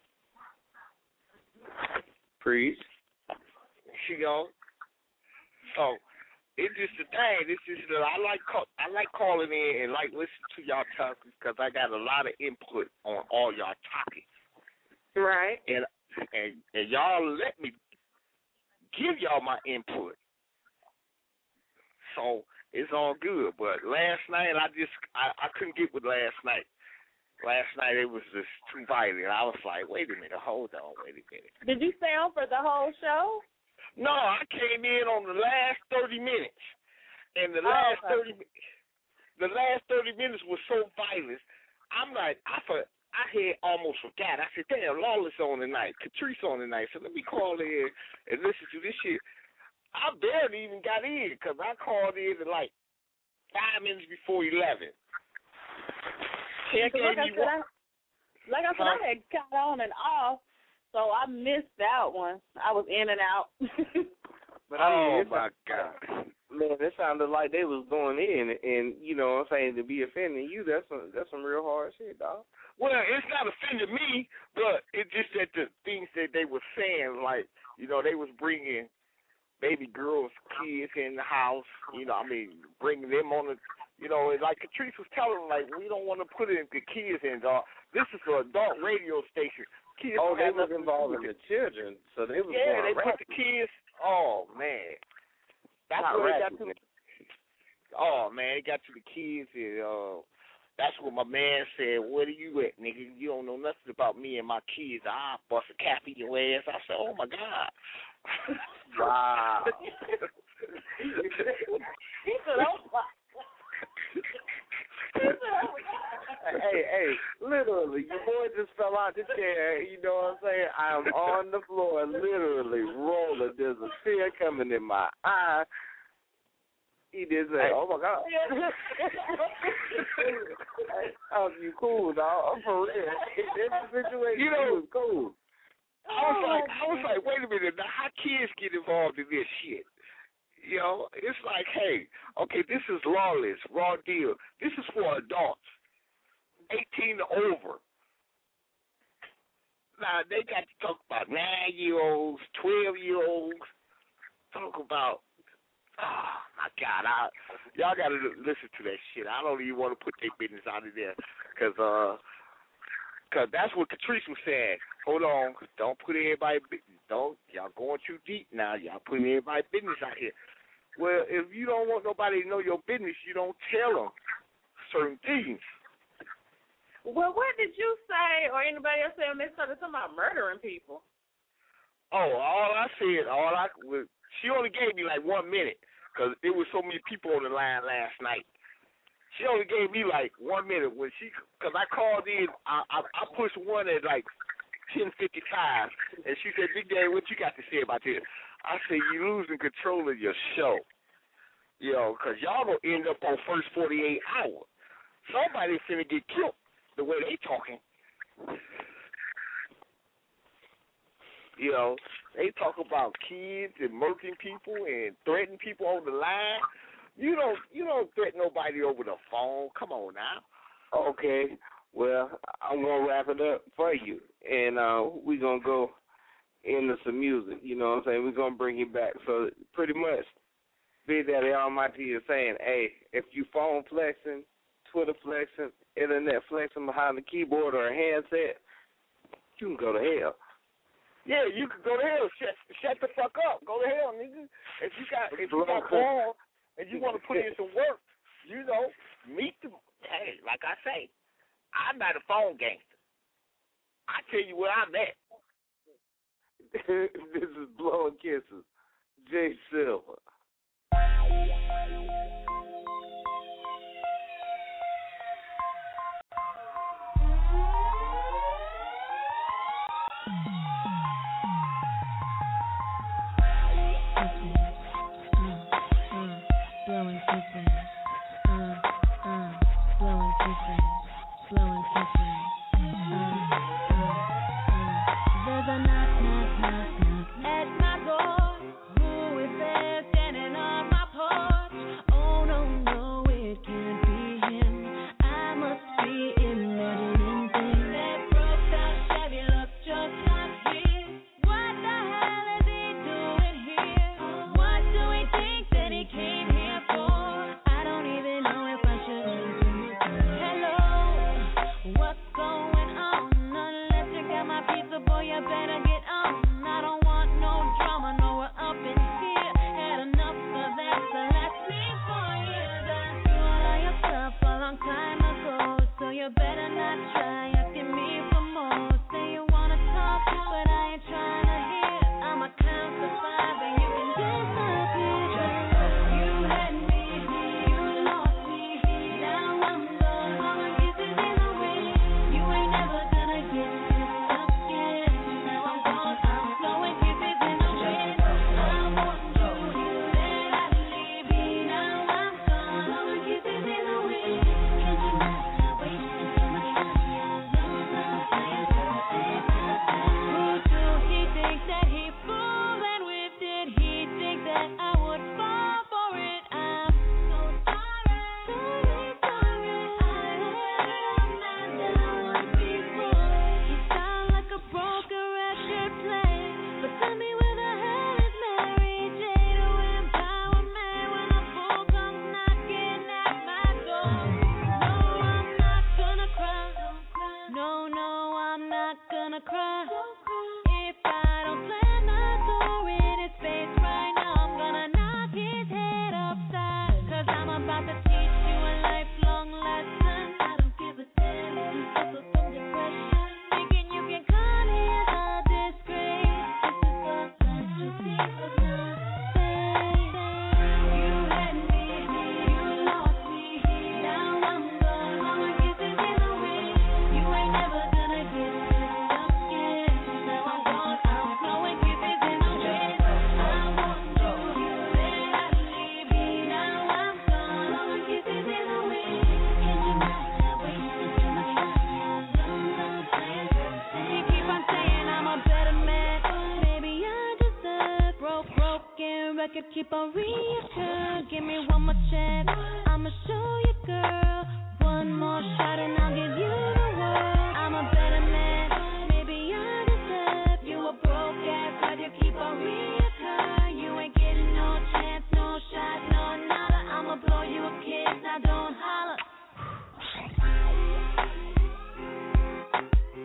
Preach. You know? So, it's just the thing. It's just that I like calling in and like listening to y'all topics because I got a lot of input on all y'all topics. Right. And y'all let me give y'all my input. So it's all good. But last night I couldn't get with last night. Last night it was just too violent. I was like, wait a minute, hold on, wait a minute. Did you stay on for the whole show? No, I came in on the last 30 minutes. And the last 30 minutes was so violent. I'm like, I had almost forgot. I said, damn, Lawless on tonight, Catrice on tonight. So let me call in and listen to this shit. I barely even got in because I called in at like 5 minutes before 11. Yeah, like I said, I had got on and off, so I missed that one. I was in and out. But I mean, my God. Man, it sounded like they was going in, and you know what I'm saying, to be offending you, that's some real hard shit, dog. Well, it's not offending me, but it's just that the things that they were saying, like, you know, they was bringing baby girls, kids in the house, you know, I mean, bringing them on the, you know, like Catrice was telling them, like, we don't want to put the kids in, dog. This is an adult radio station. Kids they was involving the children, so they was yeah, they rapping. put the kids, oh, man. That's where it got to. Oh, man, it got to the kids, and that's what my man said, where are you at, nigga? You don't know nothing about me and my kids. I'll bust a cap in your ass. I said, oh, my God. Wow. He said, oh, my Hey, literally, your boy just fell out the chair, you know what I'm saying? I'm on the floor, literally rolling. There's a tear coming in my eye. He did say, oh, my God. Oh, you cool, dog. I'm for real. In this situation, you know, was cool. I was like, wait a minute, now how kids get involved in this shit? You know, it's like, hey, okay, this is Lawless, Raw Deal. This is for adults, 18 to over. Now, they got to talk about 9-year-olds, 12-year-olds, talk about, oh, my God, y'all got to listen to that shit. I don't even want to put their business out of there because Because that's what Catrice was saying. Hold on. Don't put everybody business. Don't. Y'all going too deep now. Y'all putting everybody business out here. Well, if you don't want nobody to know your business, you don't tell them certain things. Well, what did you say or anybody else say when they started talking about murdering people? Oh, she only gave me like 1 minute because there was so many people on the line last night. She only gave me like 1 minute because I called in, I pushed one at like 10:55, and she said, Big Daddy, what you got to say about this? I said, you losing control of your show. You know, because y'all going to end up on first 48 hours. Somebody's finna get killed the way they talking. You know, they talk about kids and murking people and threatening people on the line. You don't threaten nobody over the phone. Come on now. Okay. Well, I'm gonna wrap it up for you, and we're gonna go into some music. You know what I'm saying? We're gonna bring you back. So pretty much, Big Daddy Almighty is saying, hey, if you phone flexing, Twitter flexing, internet flexing behind the keyboard or a handset, you can go to hell. Yeah, you can go to hell. Shut the fuck up. Go to hell, nigga. If you got balls and you want to put in some work, you know, meet them. Hey, like I say, I'm not a phone gangster. I tell you where I'm at. This is Blowing Kisses, Jay Silver. Blowing kisses, blowing kisses, blowing kisses. There's a knock, knock, knock, knock at my door. Who is there standing on my porch? Oh no, no, it can't be him. I must be imagining things. That broke down Chevy looks just like his. What the hell is he doing here? What do we think that he came here for? I don't even know if I should listen. Hello, what's going on? Unless you got my pizza, boy, you better get on. I don't want no drama, no, we're up in here. Had enough of that, so let's leave for you. Done through all of your stuff a long time ago, so you better not try asking me for more. Say you wanna talk, but I ain't trying to hear. I'ma count to 5 and you can disappear. You had me, you lost me. Now I'm gone, all my kisses in the wind. You ain't never gonna get this again. Now I'm gone, I'm blowing kisses in the wind. I want you, that I leave me. Now I'm gone, blowing kisses in the wind. Can you not wasting so much time? Who do he think that he fooling with? Did he think that I would fall for it? I'm so sorry. I hope that down before. You sound like a broken record play. But tell me where the hell is Mary J to empower me when a fool comes knocking at my door? No, I'm not gonna cry. No, I'm not gonna cry. If I don't slam my door in his face right now, I'm gonna knock his head upside. 'Cause I'm about to teach you a lifelong lesson. I don't give a damn if you suffer from depression. Thinking you can come here's a disgrace. This is the last you see of my face. You had me, you lost me. Now I'm gone, all my kisses in the wind. You ain't never gonna get this again. Now I'm gone, I'm blowing kisses in the wind. I want you, that I leave me. Now I'm gone, blowing kisses in the wind. Can you not wasting so much time? They keep on saying I'm a better man. Maybe I deserve broken record, keep on reoccurring. Give me one more chance, I'ma show you, girl. One more shot and I'll give you the world. I'm a better man. Maybe I deserve you a broke ass record, keep on reoccurring. You ain't getting no chance, no shot, no nada. I'ma blow you a kiss, now don't holler.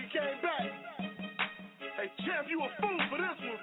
he came back. Hey, champ, you a fool for this one.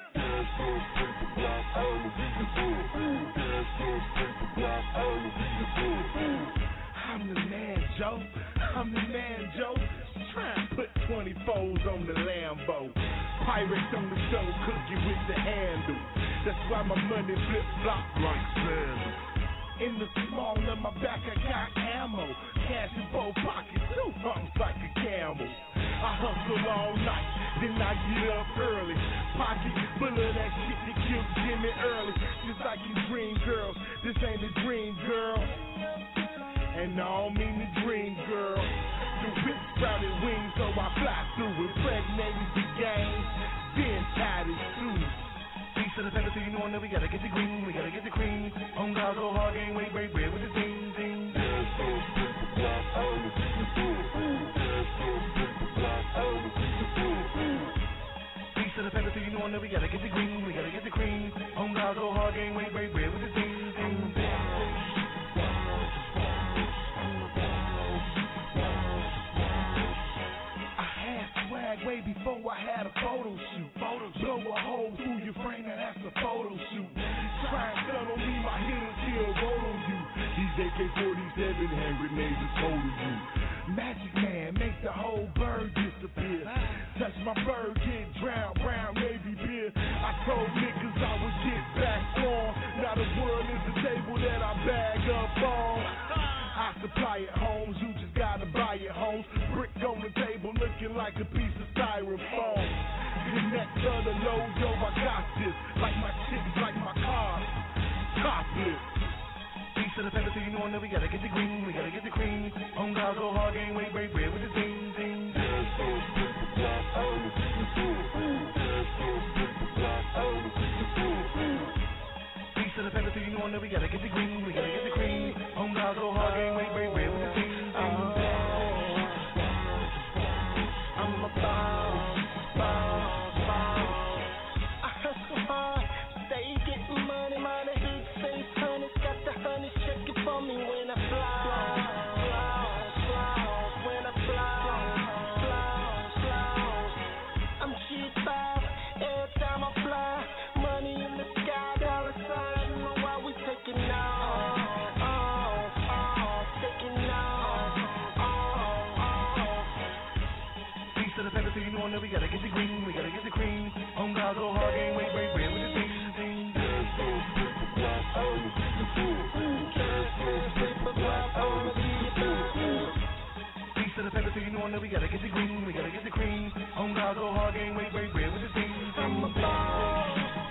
I'm the man, Joe. I'm the man, Joe. Try and put 24s on the Lambo. Pirates on the show, cookie with the handle. That's why my money flip-flop like sandals. In the small of my back, I got ammo. Cash in both pockets, two bumps like a camel. I hustle all night, then I get up early. Pocket full of that shit that killed Jimmy early. Just like you dream girls, this ain't a dream girl. And I don't mean the dream girl. The whip sprouted wings, so I fly through. Impregnated the game, then tied it through. Piece of the pepper, so you know that we gotta get the green, we gotta get the cream. On God, go hard, game, wait, bread with the ding, ding. Piece of the pepper, so you know that we gotta get the green, we gotta get the cream. On God, go hard, game, wait, bread with the ding, ding. Way before I had a photo shoot. Blow a hole through your frame and that's a photo shoot. Try and stun on me, my hitters here roll on you. These AK-47 hand grenades is cold to you. Magic man, make the whole bird disappear. Touch my bird, get drowned, brown navy beer. I told niggas I would get back on. Now the world is the table that I bag up on. I supply it homes, you just gotta buy it homes. Brick on the table looking like a piece of styrofoam. Connect to the low, yo, I got this. Like my chicks, like my cars. Topless. Piece of the pepper, so you know that we gotta get the green, we gotta get the cream. On God, go hard, game, wait, bread with the ding, ding. Piece of the pepper, so you know that we gotta get the green, we gotta get the cream. On God, go hard, game, wait, bread with the ding, ding. I'm a boss. I hustle hard, stay getting money, big face honey, got the honey shaking for me when I fly. When I fly. I'm G5 every time I fly. Money in the sky, dollar sign, you know why we taking off. Piece of the pepper, so you know that we gotta get the green, we gotta get the cream. On God, go hard, game, wait, bread with the ding, ding. Piece of the pepper, so you know that we gotta get the green, we gotta get the cream. On God, go hard, game, wait, bread with the ding, ding. I'm a boss.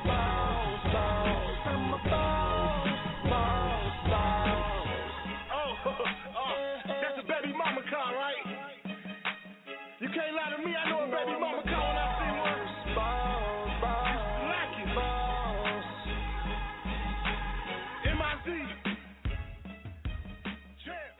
I'm a boss. That's a baby mama car, right? You can't lie to me, I know a baby mama car when I see one. Like it. M.I.Z. Champ.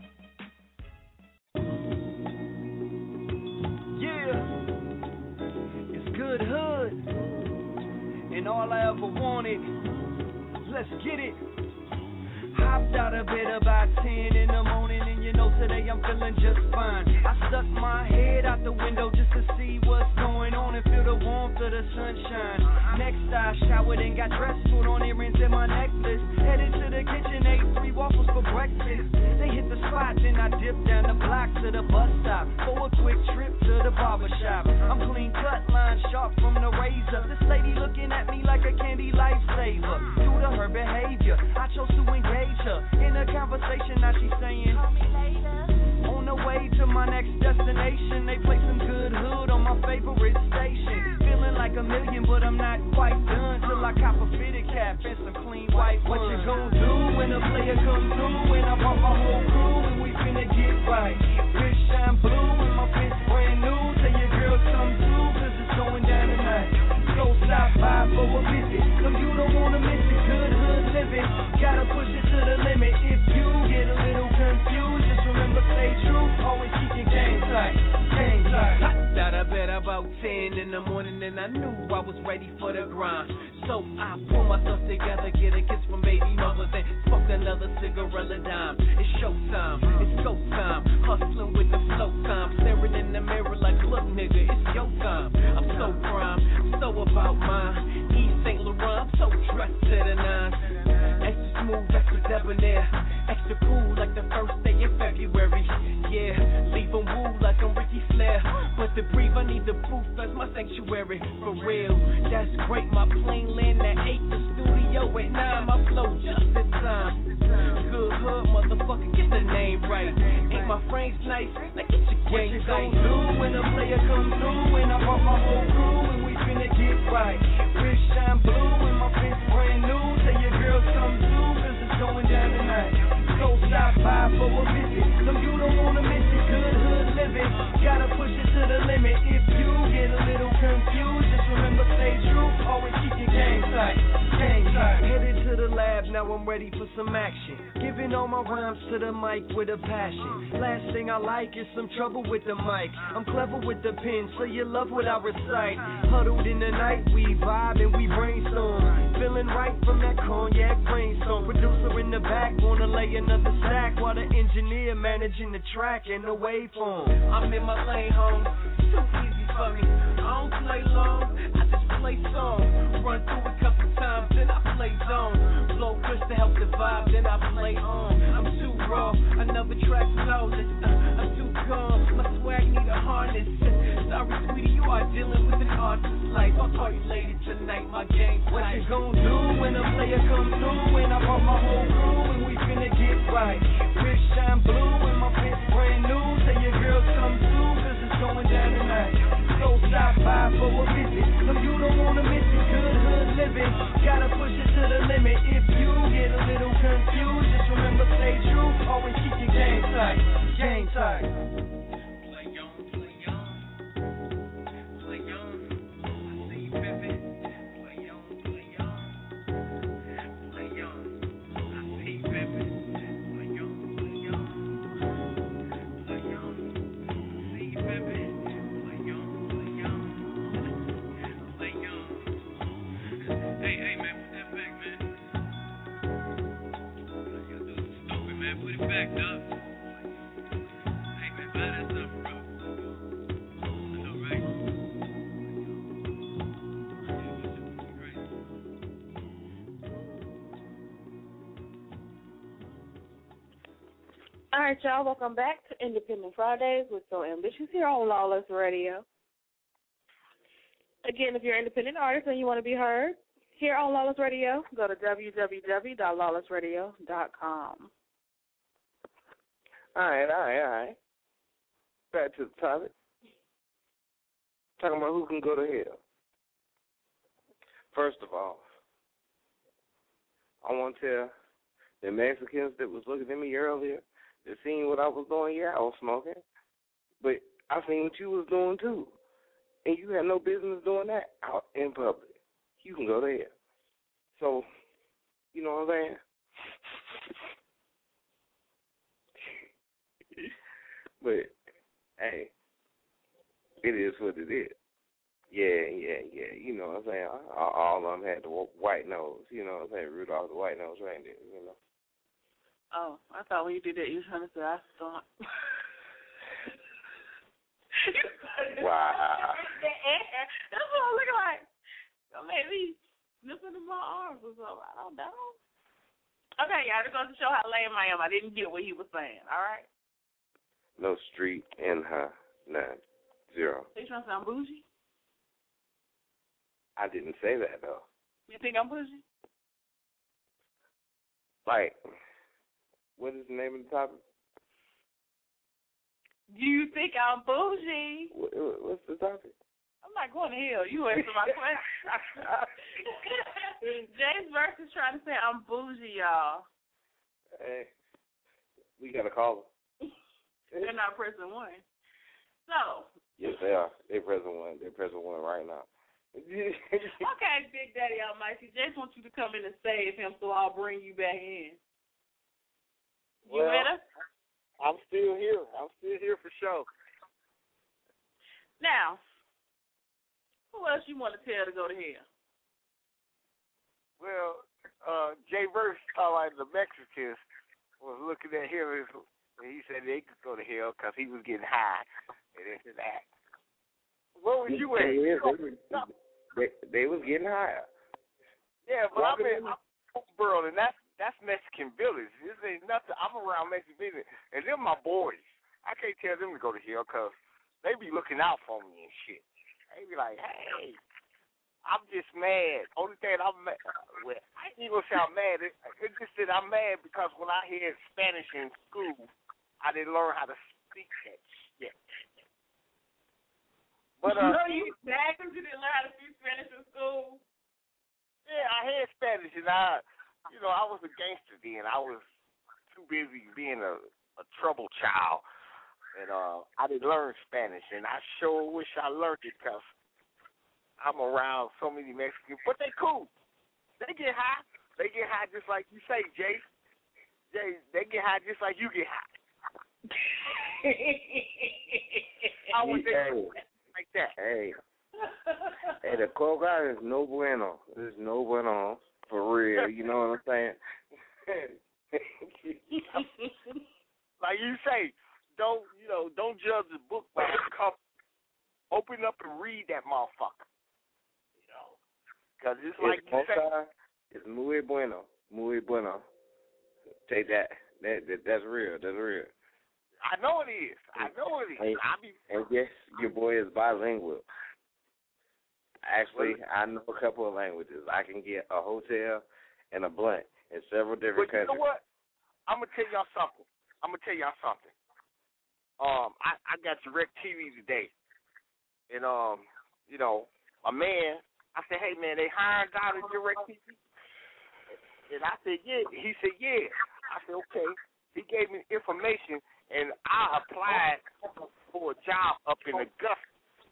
Yeah. It's good hood. And all I ever wanted. Let's get it. Hopped out of bed about 10 in the morning, and you know today I'm feeling just fine. I stuck my head out the window just to see what's going on and feel the warmth of the sunshine. Next I showered and got dressed, put on earrings and my necklace. Headed to the kitchen, ate 3 waffles for breakfast. They hit the spot, then I dipped down the block to the bus stop for a quick trip to the barbershop. I'm clean cut, line sharp from the razor. This lady looking at me like a candy lifesaver. Due to her behavior, I chose to engage her in a conversation. Now she's saying, call me later. On the way to my next destination, they play some good hood on my favorite station. Feeling like a million, but I'm not quite done till I cop a fitted cap and some clean white ones. What you gon' do when a player come through? And I brought my whole crew and we finna get right. Wrist shine blue and my fist brand new. Tell your girls come through, cause it's going down tonight. So stop by for a visit. No, you don't wanna miss it. Good hood living. Gotta push it to the limit. If you get a little confused, just remember stay true. Always keep your game tight. Game tight. Hot out of bed about about 10 in the morning and I knew I was ready for the grind. So I pull myself together, get a kiss from baby mother, then smoke another cigarette dime. It's showtime, it's go time, hustling with the flow time, staring in the mirror like, look nigga, it's your time. I'm so prime, so about mine. East St. Laurent, I'm so dressed to the nines. Extra smooth, extra debonair, extra cool like the first day in February. Yeah, leave 'em woo like I'm Ricky Flair. But to breathe, I need the booth as my sanctuary. For real, that's great. My plane land at 8, the studio at 9. My flow just in time. Good hood, motherfucker, get the name right. Ain't my frames nice? Now get your game tight. What you gon' do when a player come through? And I brought my whole crew and we finna get right. Wrist shine blue and my fist brand new. Tell your girls come through 'cause it's going down tonight. So stop by for a visit. No, you don't wanna miss it. Good hood living. Gotta push it to the limit. If you get a little confused, just remember stay true. Always keep your game tight. Game tight. Headed to the lab, now I'm ready for some action. Giving all my rhymes to the mic with a passion. Last thing I like is some trouble with the mic. I'm clever with the pen, so you love what I recite. Huddled in the night, we vibe and we brainstorm. Feeling right from that cognac brainstorm. Producer in the back, wanna lay another stack while the engineer managing the track and the waveform. I'm in my lane, home. Too easy for me. I don't play long, I just play songs. Run through a couple times, then I play zone. Blow push to help the vibe, then I play on. I'm too raw, another track flawless. I'm too calm, my swag need a harness. Sorry, sweetie, you are dealing with an artist's life. I'll call you later tonight, my game's tight. What you gon' do when a player come through? And I brought my whole crew and we finna get right. Wrist shine blue and my fist brand new. Tell your girls come through 'cause it's going down tonight. So stop by for a visit. No, you don't wanna miss it. Good hood living. Gotta push it to the limit. If you get a little confused, just remember stay true. Always keep your game tight. Game tight. Back up. Hey man, buy that stuff, bro. I know, right? All right, y'all. Welcome back to Independent Fridays with So Ambitious here on Lawless Radio. Again, if you're an independent artist and you want to be heard here on Lawless Radio, go to www.lawlessradio.com. All right. Back to the topic. Talking about who can go to hell. First of all, I want to tell the Mexicans that was looking at me earlier, that seen what I was doing. Yeah, I was smoking, but I seen what you was doing too, and you had no business doing that out in public. You can go to hell. So, you know what I'm saying? But, hey, it is what it is. Yeah. You know what I'm saying? All of them had the white nose. You know what I'm saying? Rudolph the white-nosed reindeer, you know. Oh, I thought when you did that, you were trying to say I thought. Wow. That's what I'm looking like. Maybe nipping in my arms or something. I don't know. Okay, y'all, just goes to show how lame I am. I didn't get what he was saying, all right? No street in her, none, zero. So you trying to say I'm bougie? I didn't say that, though. You think I'm bougie? Like, what is the name of the topic? Do you think I'm bougie? What's the topic? I'm not going to hell. You answer my question. James Verse is trying to say I'm bougie, y'all. Hey, we got to call them. They're not pressing one. So. Yes, they are. They're pressing one. They're pressing one right now. Okay, Big Daddy Almighty. James wants you to come in and save him, so I'll bring you back in. You with us? I'm still here. I'm still here for sure. Now, else you want to tell to go to hell? Well, Jay Verse talking about the Mexicans was looking at him and he said they could go to hell because he was getting high and this and that. Where was you at? They was getting higher. Yeah, but I'm in Oakboro, and that's Mexican village. This ain't nothing. I'm around Mexican village, and them my boys. I can't tell them to go to hell because they be looking out for me and shit. They be like, hey, I'm just mad. Only thing I'm mad, well, I ain't even gonna say I'm mad. It's just that I'm mad because when I had Spanish in school, I didn't learn how to speak that shit. But you mad because you didn't learn how to speak Spanish in school? Yeah, I had Spanish, and I was a gangster then. I was too busy being a troubled child, and I didn't learn Spanish, and I sure wish I learned it because I'm around so many Mexicans, but they cool. They get high. They get high just like you say, Jay. They get high just like you get high. I was like that. Hey, the coca is no bueno. It's no bueno for real. You know what I'm saying? Like you say, don't judge the book by its cover. Open up and read that motherfucker. Because it's like you say, it's muy bueno, muy bueno. Take that. That's real. That's real. I know it is. And yes, your boy is bilingual. Actually, I know a couple of languages. I can get a hotel and a blunt in several different countries. You know what? I'm gonna tell y'all something. I got DirecTV today, and a man. I said, hey man, they hired God at DirecTV, and I said, yeah. He said, yeah. I said, okay. He gave me information, and I applied for a job up in Augusta.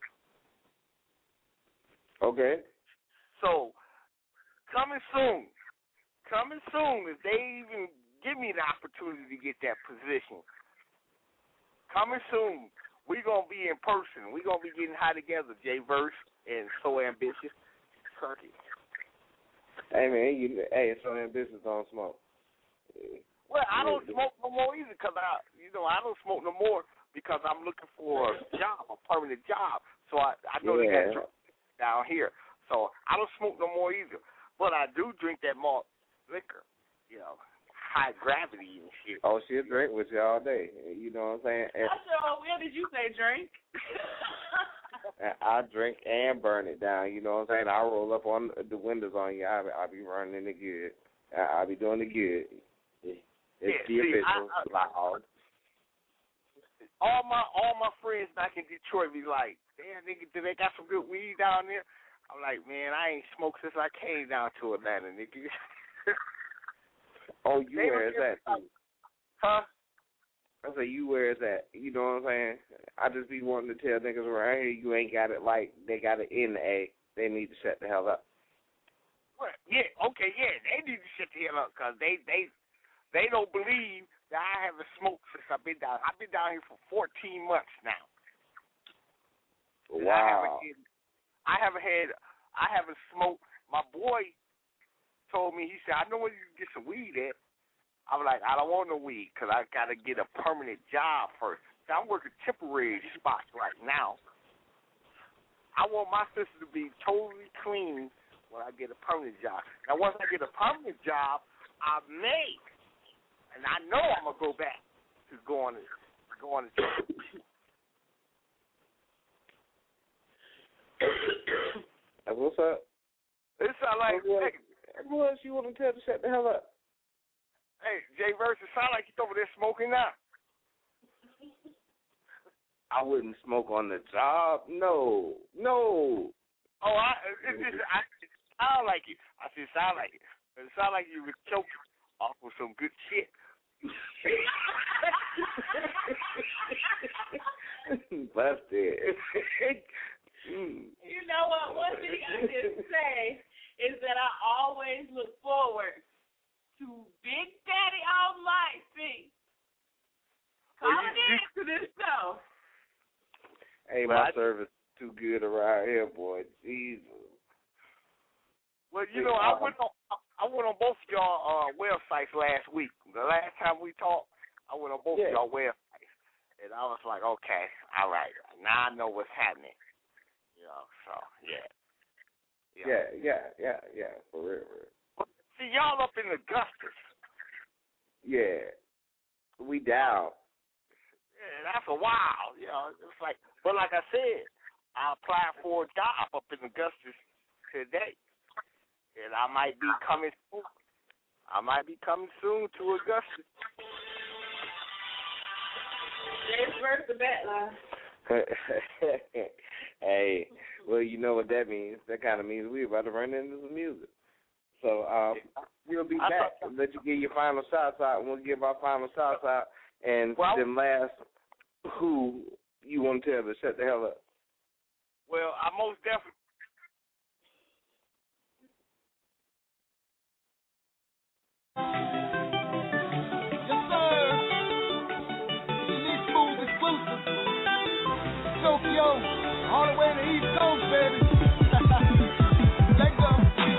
Okay. So, coming soon, if they even give me the opportunity to get that position, coming soon, we're going to be in person. We're going to be getting high together, Jay Verse and So Ambitious. Turkey. Hey, man, So Ambitious don't smoke. Well, I don't smoke no more either because I don't smoke no more because I'm looking for a job, a permanent job. So I know they got drugs down here. So I don't smoke no more either. But I do drink that malt liquor, high gravity and shit. Oh, she'll drink with you all day. You know what I'm saying? Where did you say drink? I drink and burn it down. You know what I'm saying? I roll up on the windows on you. I be running it good. I be doing it good. It's the official loud. All my friends back in Detroit be like, damn, nigga, do they got some good weed down there? I'm like, man, I ain't smoked since I came down to Atlanta, nigga. Oh, you where is that? Huh? I say, you where is that? You know what I'm saying? I just be wanting to tell niggas around here you ain't got it like they got it in the A. They need to shut the hell up. Well, yeah, okay, yeah, they need to shut the hell up because they don't believe that I haven't smoked since I've been down. I've been down here for 14 months now. Wow. I haven't smoked. My boy told me, he said, I know where you can get some weed at. I was like, I don't want no weed because I got to get a permanent job first. So I'm working temporary spots right now. I want my system to be totally clean when I get a permanent job. Now, once I get a permanent job, I may, and I know I'm going to go back to going to church. What's up? It sound like, everyone else you want to tell to shut the hell up? Hey, Jay Verse, it sound like you over there smoking now. I wouldn't smoke on the job. No. Oh, it sound like it. I said, sound like it. It sound like you were choking off with some good shit. Busted. You know what? One thing I can say is that I always look forward to Big Daddy Almighty calling in to this show. Hey, my service too good around here, boy. Jesus. Well, you know, I went on both of y'all websites last week. The last time we talked, I went on both of y'all websites, and I was like, okay, all right, now I know what's happening. You know, so Yeah, for real. See, y'all up in Augustus. Yeah, we down. Yeah, that's a while. You know, it's like, but like I said, I applied for a job up in Augustus today, and I might be coming soon. To Augustus. James versus the bat line. Hey, well, you know what that means. That kind of means we're about to run into some music. So we'll be back. Let you give your final shots out, and we'll give our final shots out. And then last, who you want to tell to shut the hell up? Well, I most definitely. Yes, sir. Unique Foods exclusive. Tokyo, all the way to the East Coast, baby. Let go.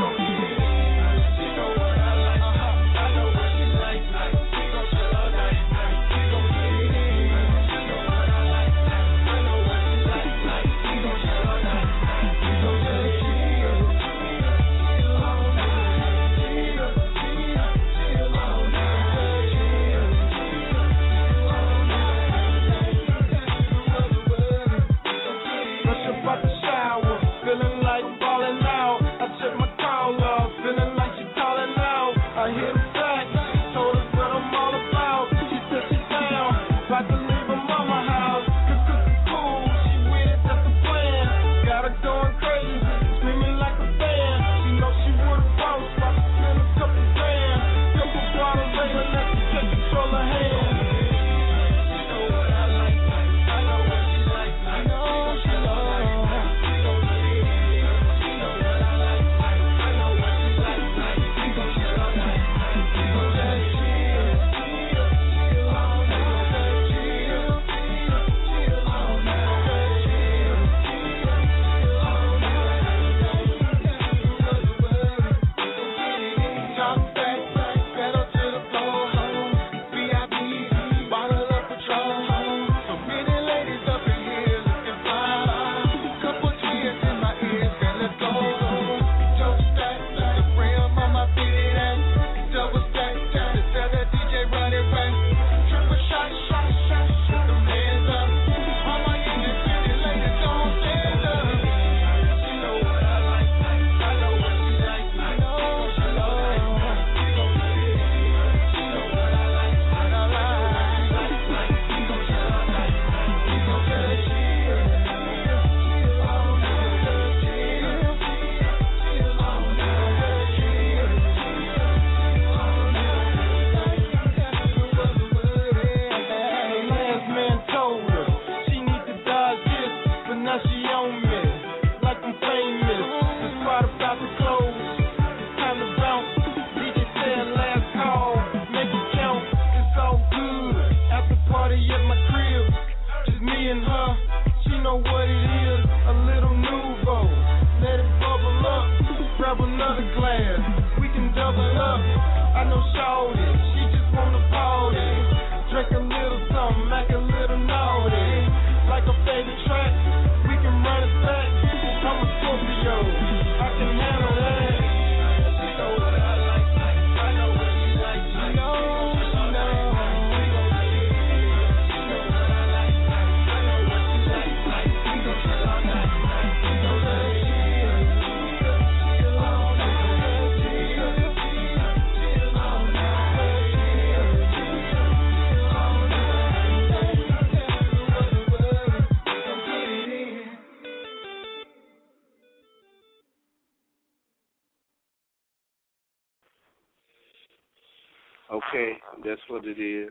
Okay, that's what it is.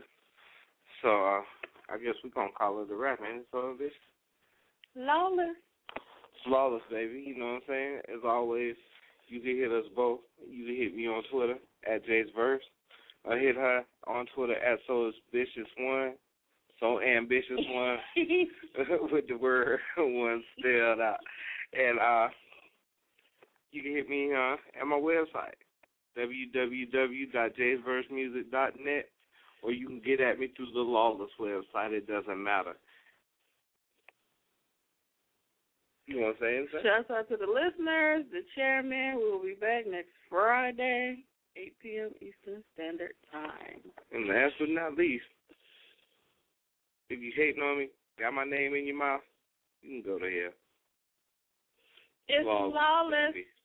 So I guess we're going to call it a wrap, man. So, bitch. Lawless. Flawless, baby. You know what I'm saying? As always, you can hit us both. You can hit me on Twitter at JaceVerse. Hit her on Twitter at SoIsBitches1. So ambitious one with the word one spelled out. And you can hit me at my website, www.jaysversemusic.net, or you can get at me through the Lawless website. It doesn't matter. You want to say anything? Shouts out to the listeners, the chairman. We'll be back next Friday, 8 p.m. Eastern Standard Time. And last but not least, if you hating on me, got my name in your mouth, you can go to hell. It's Lawless.